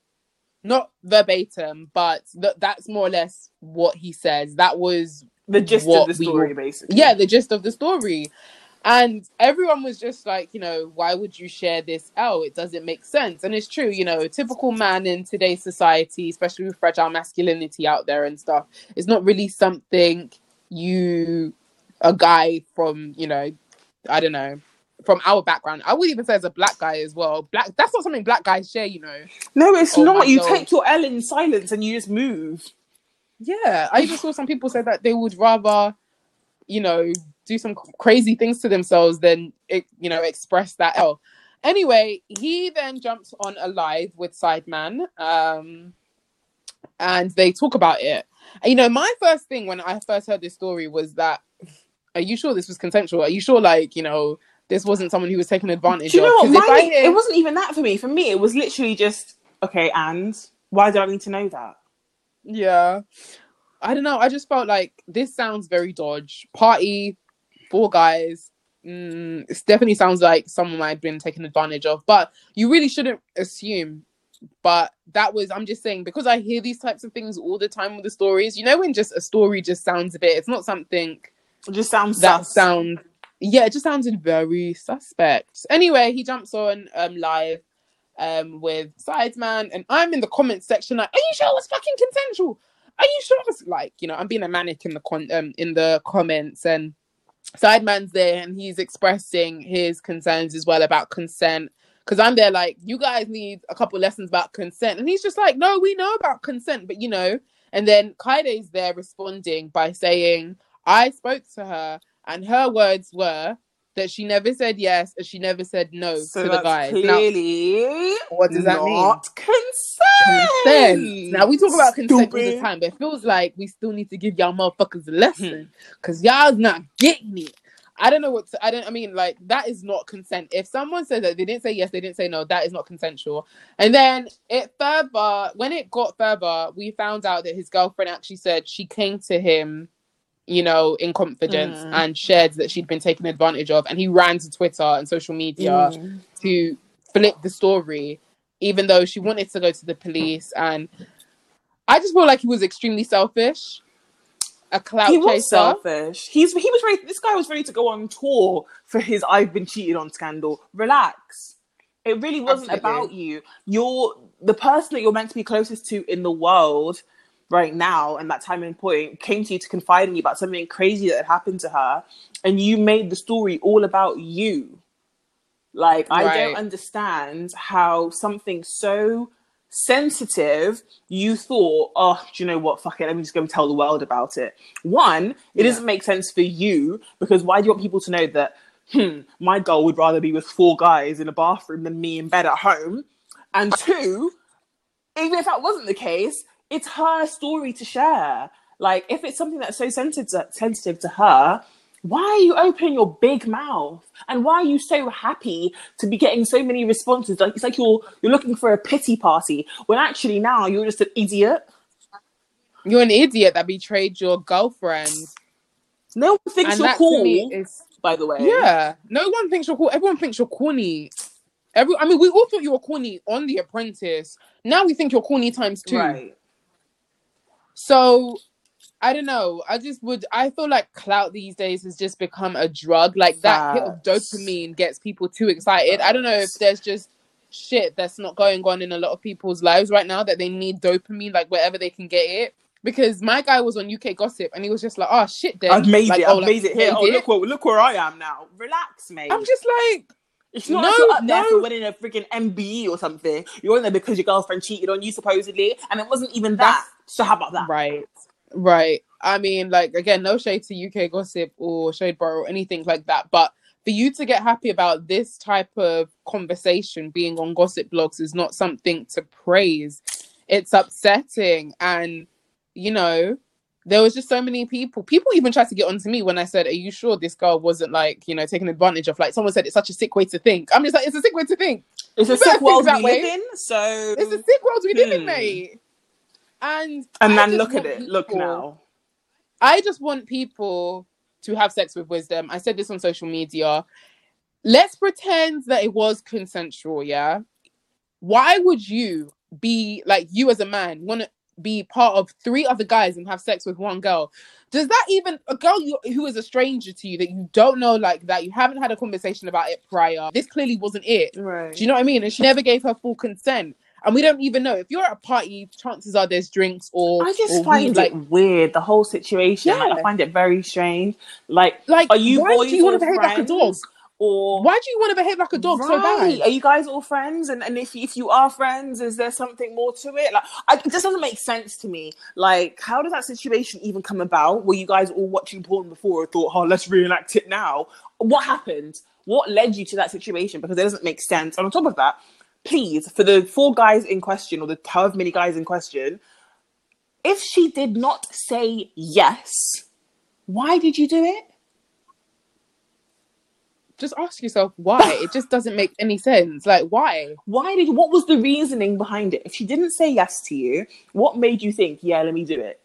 Not verbatim, but th- that's more or less what he says. That was the gist of the story, we, basically. Yeah, the gist of the story. And everyone was just like, you know, why would you share this out? It doesn't make sense. And it's true, you know, a typical man in today's society, especially with fragile masculinity out there and stuff, it's not really something you, a guy from, you know, I don't know, from our background, I would even say as a black guy as well. Black, that's not something black guys share, you know. No, it's oh not. You God. take your L in silence and you just move. Yeah, I even saw some people say that they would rather, you know, do some crazy things to themselves than, you know, express that L. Anyway, he then jumps on a live with Sideman, um, and they talk about it. And, you know, my first thing when I first heard this story was that, are you sure this was consensual? Are you sure, like, you know, this wasn't someone who was taking advantage Do you know of? what? Mine, hear... It wasn't even that for me. For me, it was literally just, okay, and why do I need to know that? Yeah. I don't know. I just felt like this sounds very Dodge. Party, four guys. Mm, it definitely sounds like someone might have been taken advantage of. But you really shouldn't assume. But that was, I'm just saying, because I hear these types of things all the time with the stories. You know when just a story just sounds a bit, it's not something... It just sounds that sus. sound yeah it just sounded very suspect. Anyway, he jumps on um live um with Sideman, and I'm in the comment section like, are you sure it was fucking consensual? Are you sure it was, like, you know, I'm being a manic in the con um in the comments, and Sideman's there and he's expressing his concerns as well about consent, because I'm there like, you guys need a couple lessons about consent, and he's just like, no, we know about consent, but you know. And then Kayode's there responding by saying, I spoke to her and her words were that she never said yes and she never said no so to the guys. Clearly, now, what does that mean? Not consent. Consent. Now we talk about Stupid. consent all the time, but it feels like we still need to give y'all motherfuckers a lesson because y'all's not getting it. I don't know what to, I don't I mean like that is not consent. If someone said that they didn't say yes, they didn't say no, that is not consensual. And then it further when it got further, we found out that his girlfriend actually said she came to him, you know, in confidence mm. and shared that she'd been taken advantage of, and he ran to Twitter and social media mm. to flip the story, even though she wanted to go to the police. And I just feel like he was extremely selfish. A clout he chaser. was selfish. He's he was ready. This guy was ready to go on tour for his "I've been cheated on" scandal. Relax. It really wasn't Absolutely. about you. You're the person that you're meant to be closest to in the world right now, and that time and point came to you to confide in you about something crazy that had happened to her, and you made the story all about you. Like right. I don't understand how something so sensitive, you thought, oh, do you know what, fuck it, let me just go and tell the world about it. One, it yeah. doesn't make sense for you, because why do you want people to know that, hmm, my girl would rather be with four guys in a bathroom than me in bed at home? And two, even if that wasn't the case, it's her story to share. Like, if it's something that's so sensitive sensitive to her, why are you opening your big mouth? And why are you so happy to be getting so many responses? Like it's like you're you're looking for a pity party, when actually now you're just an idiot. You're an idiot that betrayed your girlfriend. No one thinks and you're cool, is, by the way. Yeah, no one thinks you're cool. Everyone thinks you're corny. Every, I mean, we all thought you were corny on The Apprentice. Now we think you're corny times two. Right. So I don't know. I just would. I feel like clout these days has just become a drug. Like that hit of dopamine gets people too excited. I don't know if there's just shit that's not going on in a lot of people's lives right now that they need dopamine, like wherever they can get it. Because my guy was on U K Gossip and he was just like, "Oh shit, then I've made like, it. oh, I've like, made it here. Oh it. look where look where I am now. Relax, mate." I'm just like, it's not no, like you're up there no. for winning a freaking M B E or something. You're in there because your girlfriend cheated on you supposedly, and it wasn't even that. That's, so how about that? Right, right. I mean, like, again, no shade to U K Gossip or Shade Bar or anything like that. But for you to get happy about this type of conversation being on gossip blogs is not something to praise. It's upsetting. And, you know, there was just so many people. People even tried to get onto me when I said, are you sure this girl wasn't, like, you know, taken advantage of? Like, someone said it's such a sick way to think. I'm just like, it's a sick way to think. It's a sick world we live in, so... It's a sick world we live in, mate. And And then look at it. People, look now. I just want people to have sex with wisdom. I said this on social media. Let's pretend that it was consensual, yeah? Why would you be, like, you as a man, want to be part of three other guys and have sex with one girl? Does that even, a girl you, who is a stranger to you, that you don't know like that, you haven't had a conversation about it prior, this clearly wasn't it. Right. Do you know what I mean? And she never gave her full consent. And we don't even know. If you're at a party, chances are there's drinks or... I just or find weed, it like, weird, the whole situation. Yeah. Like, I find it very strange. Like, like are you why boys do you want all to behave friends? like a dog? Or... Why do you want to behave like a dog right. so bad? Are you guys all friends? And and if if you are friends, is there something more to it? Like, I, it just doesn't make sense to me. Like, how does that situation even come about? Were you guys all watching porn before and thought, oh, let's reenact it now? What happened? What led you to that situation? Because it doesn't make sense. And on top of that, please, for the four guys in question, or the however many guys in question, if she did not say yes, why did you do it? Just ask yourself why. It just doesn't make any sense. Like, why? Why did you, what was the reasoning behind it? If she didn't say yes to you, what made you think, yeah, let me do it?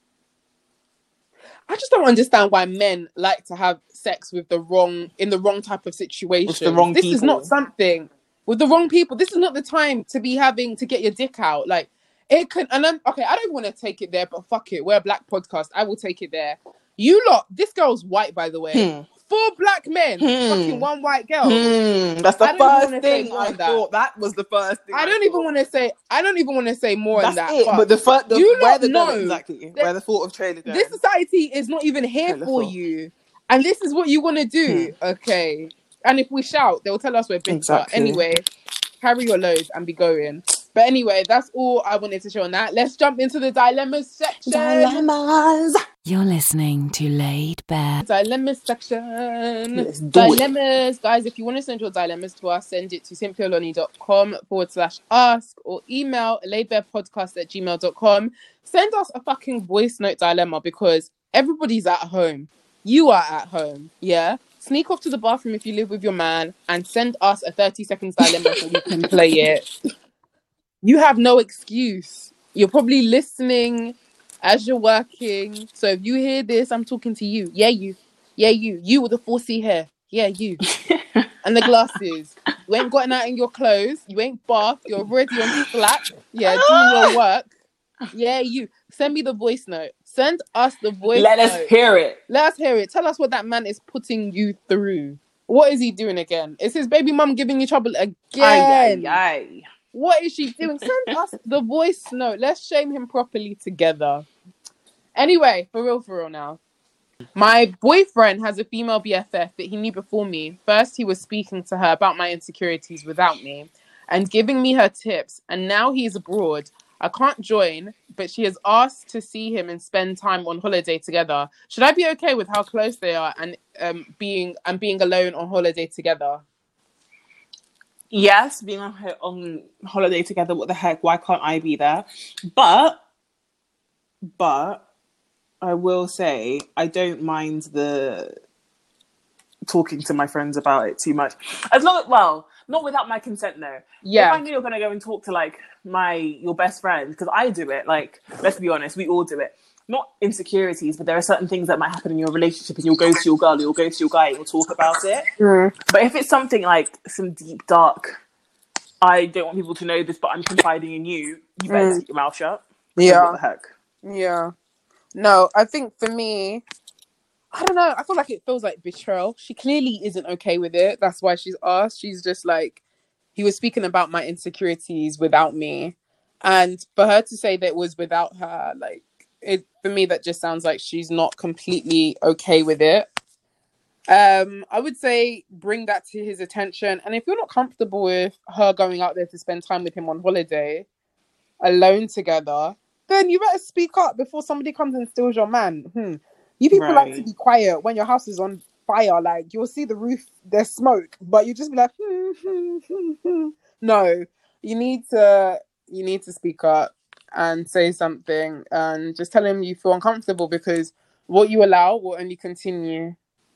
I just don't understand why men like to have sex with the wrong, in the wrong type of situation. With the wrong this people. is not something, with the wrong people. This is not the time to be having, to get your dick out. Like, it can, and then, okay, I don't want to take it there, but fuck it. We're a black podcast. I will take it there. You lot, this girl's white, by the way. Hmm. Four black men, hmm. fucking one white girl. Hmm. That's the first thing I thought. That was the first thing. I don't I even want to say. I don't even want to say more That's than that. It. But, but the first, the, you where the know exactly where the thought of trailer. This society is not even here Trailer for you, and this is what you want to do. Hmm. Okay, and if we shout, they'll tell us we're bitch. Exactly. Anyway, carry your load and be going. But anyway, that's all I wanted to show on that. Let's jump into the dilemmas section. Dilemmas. You're listening to Laid Bare. Dilemmas section. Let's do dilemmas. It. Guys, if you want to send your dilemmas to us, send it to simplyoloni.com forward slash ask or email laidbarepodcast at gmail dot com. Send us a fucking voice note dilemma because everybody's at home. You are at home, yeah? sneak off to the bathroom if you live with your man and send us a thirty seconds dilemma so we can play it. You have no excuse. You're probably listening as you're working. So if you hear this, I'm talking to you. Yeah, you. Yeah, you. You with the four C hair. Yeah, you. And the glasses. You ain't gotten out in your clothes. You ain't bathed. You're already on Slack. Yeah, doing your work. Yeah, you. Send me the voice note. Send us the voice Let note. us hear it. Let us hear it. Tell us what that man is putting you through. What is he doing again? Is his baby mum giving you trouble again? Aye, aye, aye. What is she doing? Send us the voice note. Let's shame him properly together. Anyway, for real, for real now. My boyfriend has a female B F F that he knew before me. First, he was speaking to her about my insecurities without me and giving me her tips. And now he's abroad. I can't join, but she has asked to see him and spend time on holiday together. Should I be okay with how close they are and um being and being alone on holiday together? Yes, being on, on holiday together, what the heck? Why can't I be there? But, but, I will say, I don't mind the talking to my friends about it too much. As long as, well, not without my consent though. Yeah. If I knew you're going to go and talk to like my, your best friend, because I do it, like, let's be honest, we all do it. Not insecurities, but there are certain things that might happen in your relationship and you'll go to your girl, you'll go to your guy, you'll talk about it. Mm. But if it's something like some deep, dark, I don't want people to know this, but I'm confiding in you, you better Mm. keep your mouth shut. Yeah. What the heck? Yeah. No, I think for me, I don't know. I feel like it feels like betrayal. She clearly isn't okay with it. That's why she's asked. She's just like, he was speaking about my insecurities without me. And for her to say that it was without her, like, it for me, that just sounds like she's not completely okay with it. Um, I would say bring that to his attention. And if you're not comfortable with her going out there to spend time with him on holiday, alone together, then you better speak up before somebody comes and steals your man. Hmm. You people Right. like to be quiet when your house is on fire. Like, you'll see the roof, there's smoke, but you just be like, hmm, hmm, hmm, hmm. No, you need to, you need to speak up and say something and just tell him you feel uncomfortable because what you allow will only continue.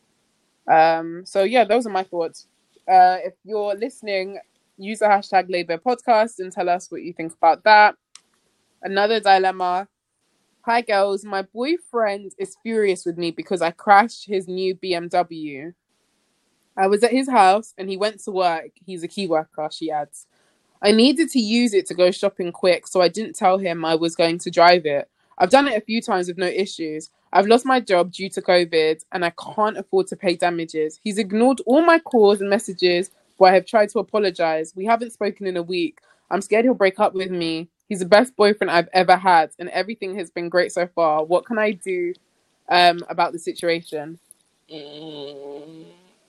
Um. So yeah, those are my thoughts. Uh, if you're listening, use the hashtag Labour Podcast and tell us what you think about that. Another dilemma. Hi girls, my boyfriend is furious with me because I crashed his new B M W. I was at his house and he went to work. He's a key worker, she adds. I needed to use it to go shopping quick, so I didn't tell him I was going to drive it. I've done it a few times with no issues. I've lost my job due to COVID and I can't afford to pay damages. He's ignored all my calls and messages, but I have tried to apologize. We haven't spoken in a week. I'm scared he'll break up with me. He's the best boyfriend I've ever had, and everything has been great so far. What can I do um, about the situation? Mm.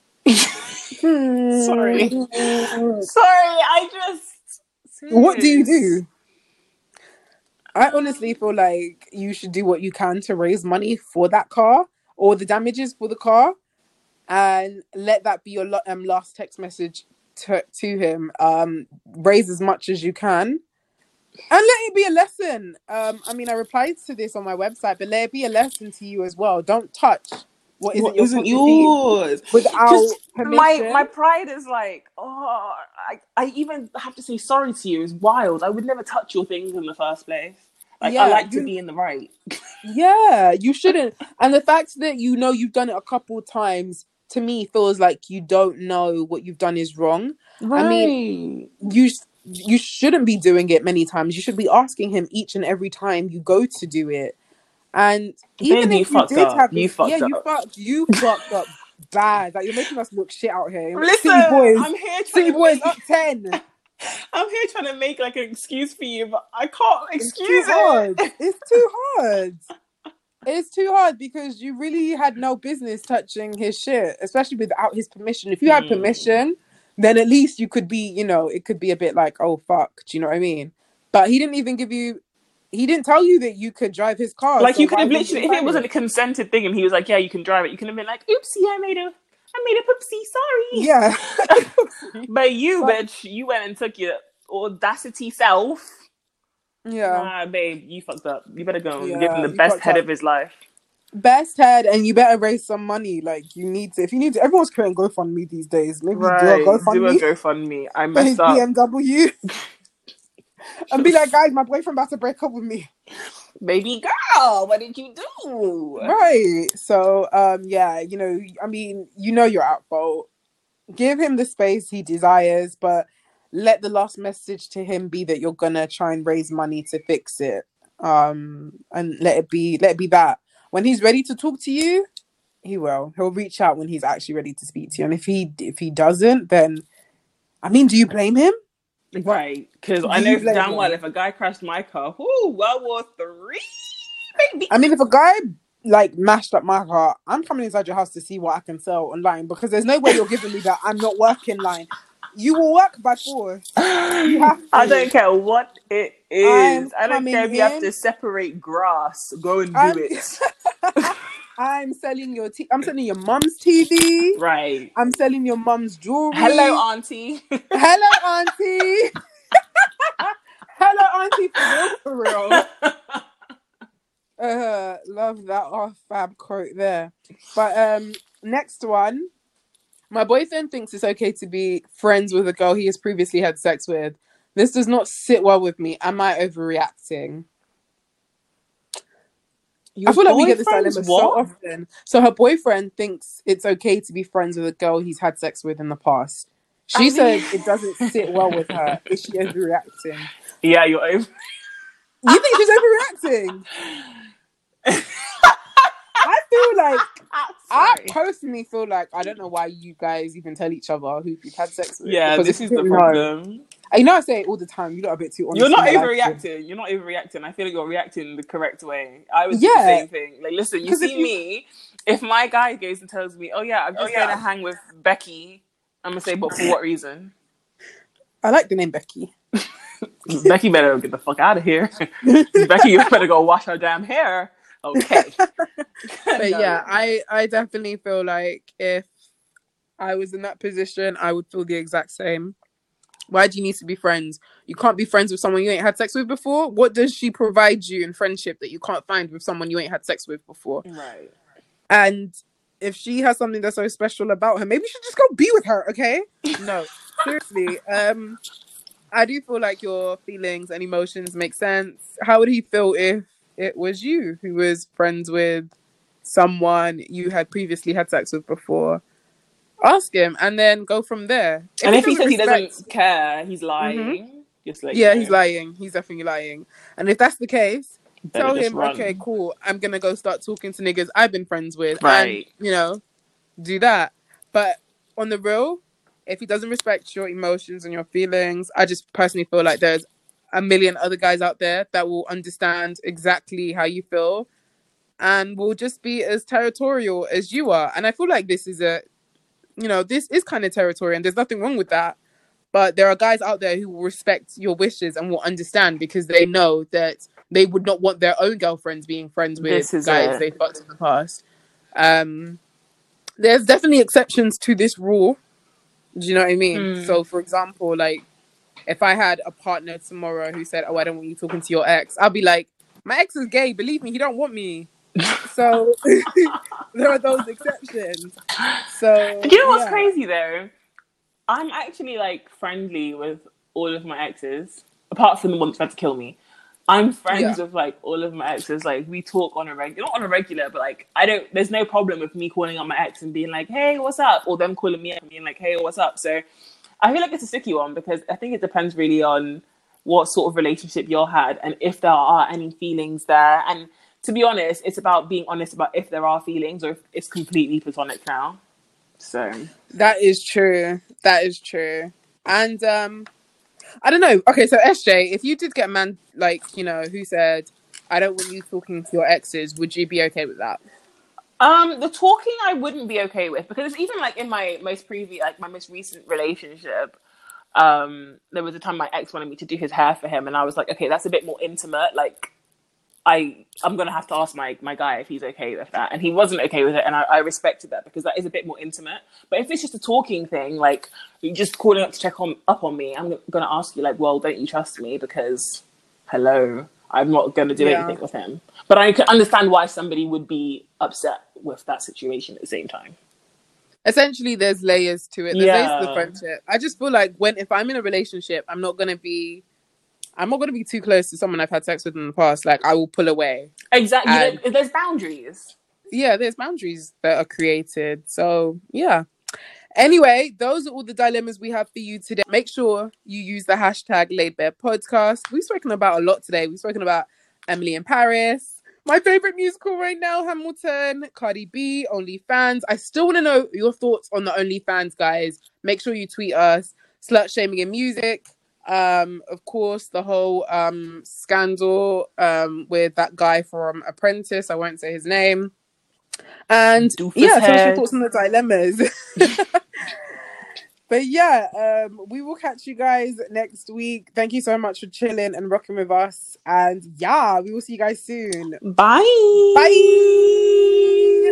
Sorry. Sorry, I just... What do you do? I honestly feel like you should do what you can to raise money for that car or the damages for the car, and let that be your um, last text message to, to him. Um, raise as much as you can. And let it be a lesson. Um, I mean, I replied to this on my website, but let it be a lesson to you as well. Don't touch what isn't, What your isn't property yours? without Just permission. my my pride is like, oh, I, I even have to say sorry to you is wild. I would never touch your things in the first place. Like, Yeah, I like you- to be in the right. Yeah, you shouldn't. And the fact that you know you've done it a couple times, to me, feels like you don't know what you've done is wrong. Right. I mean, you you shouldn't be doing it many times. You should be asking him each and every time you go to do it. And even Babe, you if you fucked did up. have You this, fucked yeah, you up. fucked, you fucked up bad. Like, you're making us look shit out here. Listen, City boys, I'm here trying City to boys make, up ten. I'm here trying to make like an excuse for you, but I can't It's excuse too hard. it. It's too hard. It's too hard because you really had no business touching his shit, especially without his permission. If you had Hmm. permission, then at least you could be, you know, it could be a bit like, oh, fuck. Do you know what I mean? But he didn't even give you, he didn't tell you that you could drive his car. Like, so you could why have wouldn't you literally, if it sign wasn't a consented thing and he was like, yeah, you can drive it, you could have been like, oopsie, I made a, I made a poopsie, sorry. Yeah. But you, But- bitch, you went and took your audacity self. Yeah. Nah, babe, you fucked up. You better go and Yeah, give him the you best fucked head up. of his life. best head, and you better raise some money. Like you need to. If you need to, everyone's creating GoFundMe these days. Maybe do a Right. Do a GoFundMe GoFundMe. I for his messed up. B M W, and be like, guys, my boyfriend about to break up with me. Baby girl, what did you do? Right. So, um, yeah, you know, I mean, you know, you're at fault. Give him the space he desires, but let the last message to him be that you're gonna try and raise money to fix it. Um, and let it be, let it be that. When he's ready to talk to you, he will. He'll reach out when he's actually ready to speak to you. And if he if he doesn't, then I mean, do you blame him? Right, because I Do know you blame damn him? well if a guy crashed my car, whoo, World War Three, baby. I mean, if a guy like mashed up my car, I'm coming inside your house to see what I can sell online, because there's no way you're giving me that I'm not working line. You will work by force. You have to. I don't care what it is. I'm I don't care if you coming have in. to separate grass. Go and do I'm- it. I'm selling your t- I'm selling your mum's T V. Right. I'm selling your mum's jewelry. Hello, auntie. Hello, auntie. Hello, auntie. For real, for real. Uh, love that off fab quote there. But um, next one. My boyfriend thinks it's okay to be friends with a girl he has previously had sex with. This does not sit well with me. Am I overreacting? Your I feel like we get this boyfriend's dilemma so what? often. So her boyfriend thinks it's okay to be friends with a girl he's had sex with in the past. She I mean- says it doesn't sit well with her. Is she overreacting? Yeah, you're over. You think she's overreacting? I feel like I Sorry. personally feel like I don't know why you guys even tell each other who you've had sex with. Yeah, because this if is you the didn't know- problem. I know I say it all the time. You're a bit too honest. You're not in my life. overreacting. You're not overreacting. I feel like you're reacting the correct way. I would do the Yeah. same thing. Like, listen, you 'Cause if see you- me, if my guy goes and tells me, oh yeah, I'm just yeah. going to hang with Becky, I'm going to say, but for what reason? I like the name Becky. Becky better get the fuck out of here. Becky, you better go wash her damn hair. Okay. But No. yeah, I, I definitely feel like if I was in that position, I would feel the exact same. Why do you need to be friends? You can't be friends with someone you ain't had sex with before. What does she provide you in friendship that you can't find with someone you ain't had sex with before? Right. And if she has something that's so special about her, maybe you should just go be with her, okay? No, seriously. Um, I do feel like your feelings and emotions make sense. How would he feel if it was you who was friends with someone you had previously had sex with before? Ask him and then go from there. And if he says he respect- doesn't care, he's lying. Just like yeah, you he's know, lying. He's definitely lying. And if that's the case, better tell just him, run. okay, cool. I'm gonna go start talking to niggas I've been friends with, Right. and you know, do that. But on the real, if he doesn't respect your emotions and your feelings, I just personally feel like there's a million other guys out there that will understand exactly how you feel and will just be as territorial as you are. And I feel like this is a, you know, this is kind of territorial, and there's nothing wrong with that. But there are guys out there who will respect your wishes and will understand because they know that they would not want their own girlfriends being friends with This is guys it. they fucked in the past. Um, there's definitely exceptions to this rule. Do you know what I mean? Hmm. So, for example, like, if I had a partner tomorrow who said, oh, I don't want you talking to your ex, I'll be like, my ex is gay. Believe me, he don't want me. So, there are those exceptions. So, Do you know what's yeah. crazy though? I'm actually like friendly with all of my exes, apart from the one that tried to kill me. I'm friends Yeah. with like all of my exes. Like we talk on a regular, not on a regular, but like I don't. There's no problem with me calling up my ex and being like, "Hey, what's up?" or them calling me up and being like, "Hey, what's up?" So I feel like it's a sticky one because I think it depends really on what sort of relationship you're had and if there are any feelings there. And to be honest, it's about being honest about if there are feelings or if it's completely platonic now. So That is true. That is true. And um I don't know. Okay, so S J, if you did get a man like, you know, who said, I don't want you talking to your exes, would you be okay with that? Um, the talking I wouldn't be okay with because even like in my most previous, like my most recent relationship, um, there was a time my ex wanted me to do his hair for him, and I was like, okay, that's a bit more intimate. Like, I I'm gonna have to ask my my guy if he's okay with that, and he wasn't okay with it, and I, I respected that because that is a bit more intimate. But if it's just a talking thing, like you're just calling up to check on up on me, I'm gonna ask you like, well, don't you trust me? Because hello. I'm not going to do Yeah. anything with him. But I can understand why somebody would be upset with that situation at the same time. Essentially, there's layers to it. There's Yeah. layers to the friendship. I just feel like when if I'm in a relationship, I'm not gonna be, I'm not gonna be too close to someone I've had sex with in the past. Like I will pull away. Exactly. And- There- There's boundaries. Yeah, there's boundaries that are created. So yeah. Anyway, those are all the dilemmas we have for you today. Make sure you use the hashtag LaidBare Podcast. We've spoken about a lot today. We've spoken about Emily in Paris, my favorite musical right now, Hamilton, Cardi B, OnlyFans. I still want to know your thoughts on the OnlyFans, guys. Make sure you tweet us. Slut shaming in music. Um, of course, the whole um scandal um with that guy from Apprentice. I won't say his name. And Doofus yeah, tell us your head. thoughts on the dilemmas. But yeah, um, we will catch you guys next week. Thank you so much for chilling and rocking with us. And yeah, we will see you guys soon. Bye. Bye.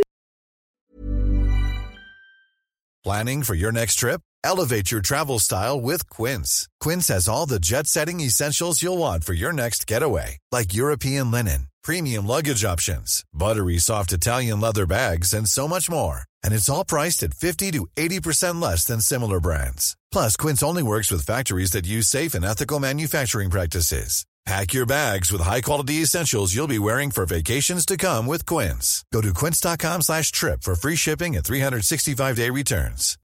Planning for your next trip? Elevate your travel style with Quince. Quince has all the jet-setting essentials you'll want for your next getaway, like European linen, premium luggage options, buttery soft Italian leather bags, and so much more. And it's all priced at fifty to eighty percent less than similar brands. Plus, Quince only works with factories that use safe and ethical manufacturing practices. Pack your bags with high-quality essentials you'll be wearing for vacations to come with Quince. Go to quince.com slash trip for free shipping and three sixty-five day returns.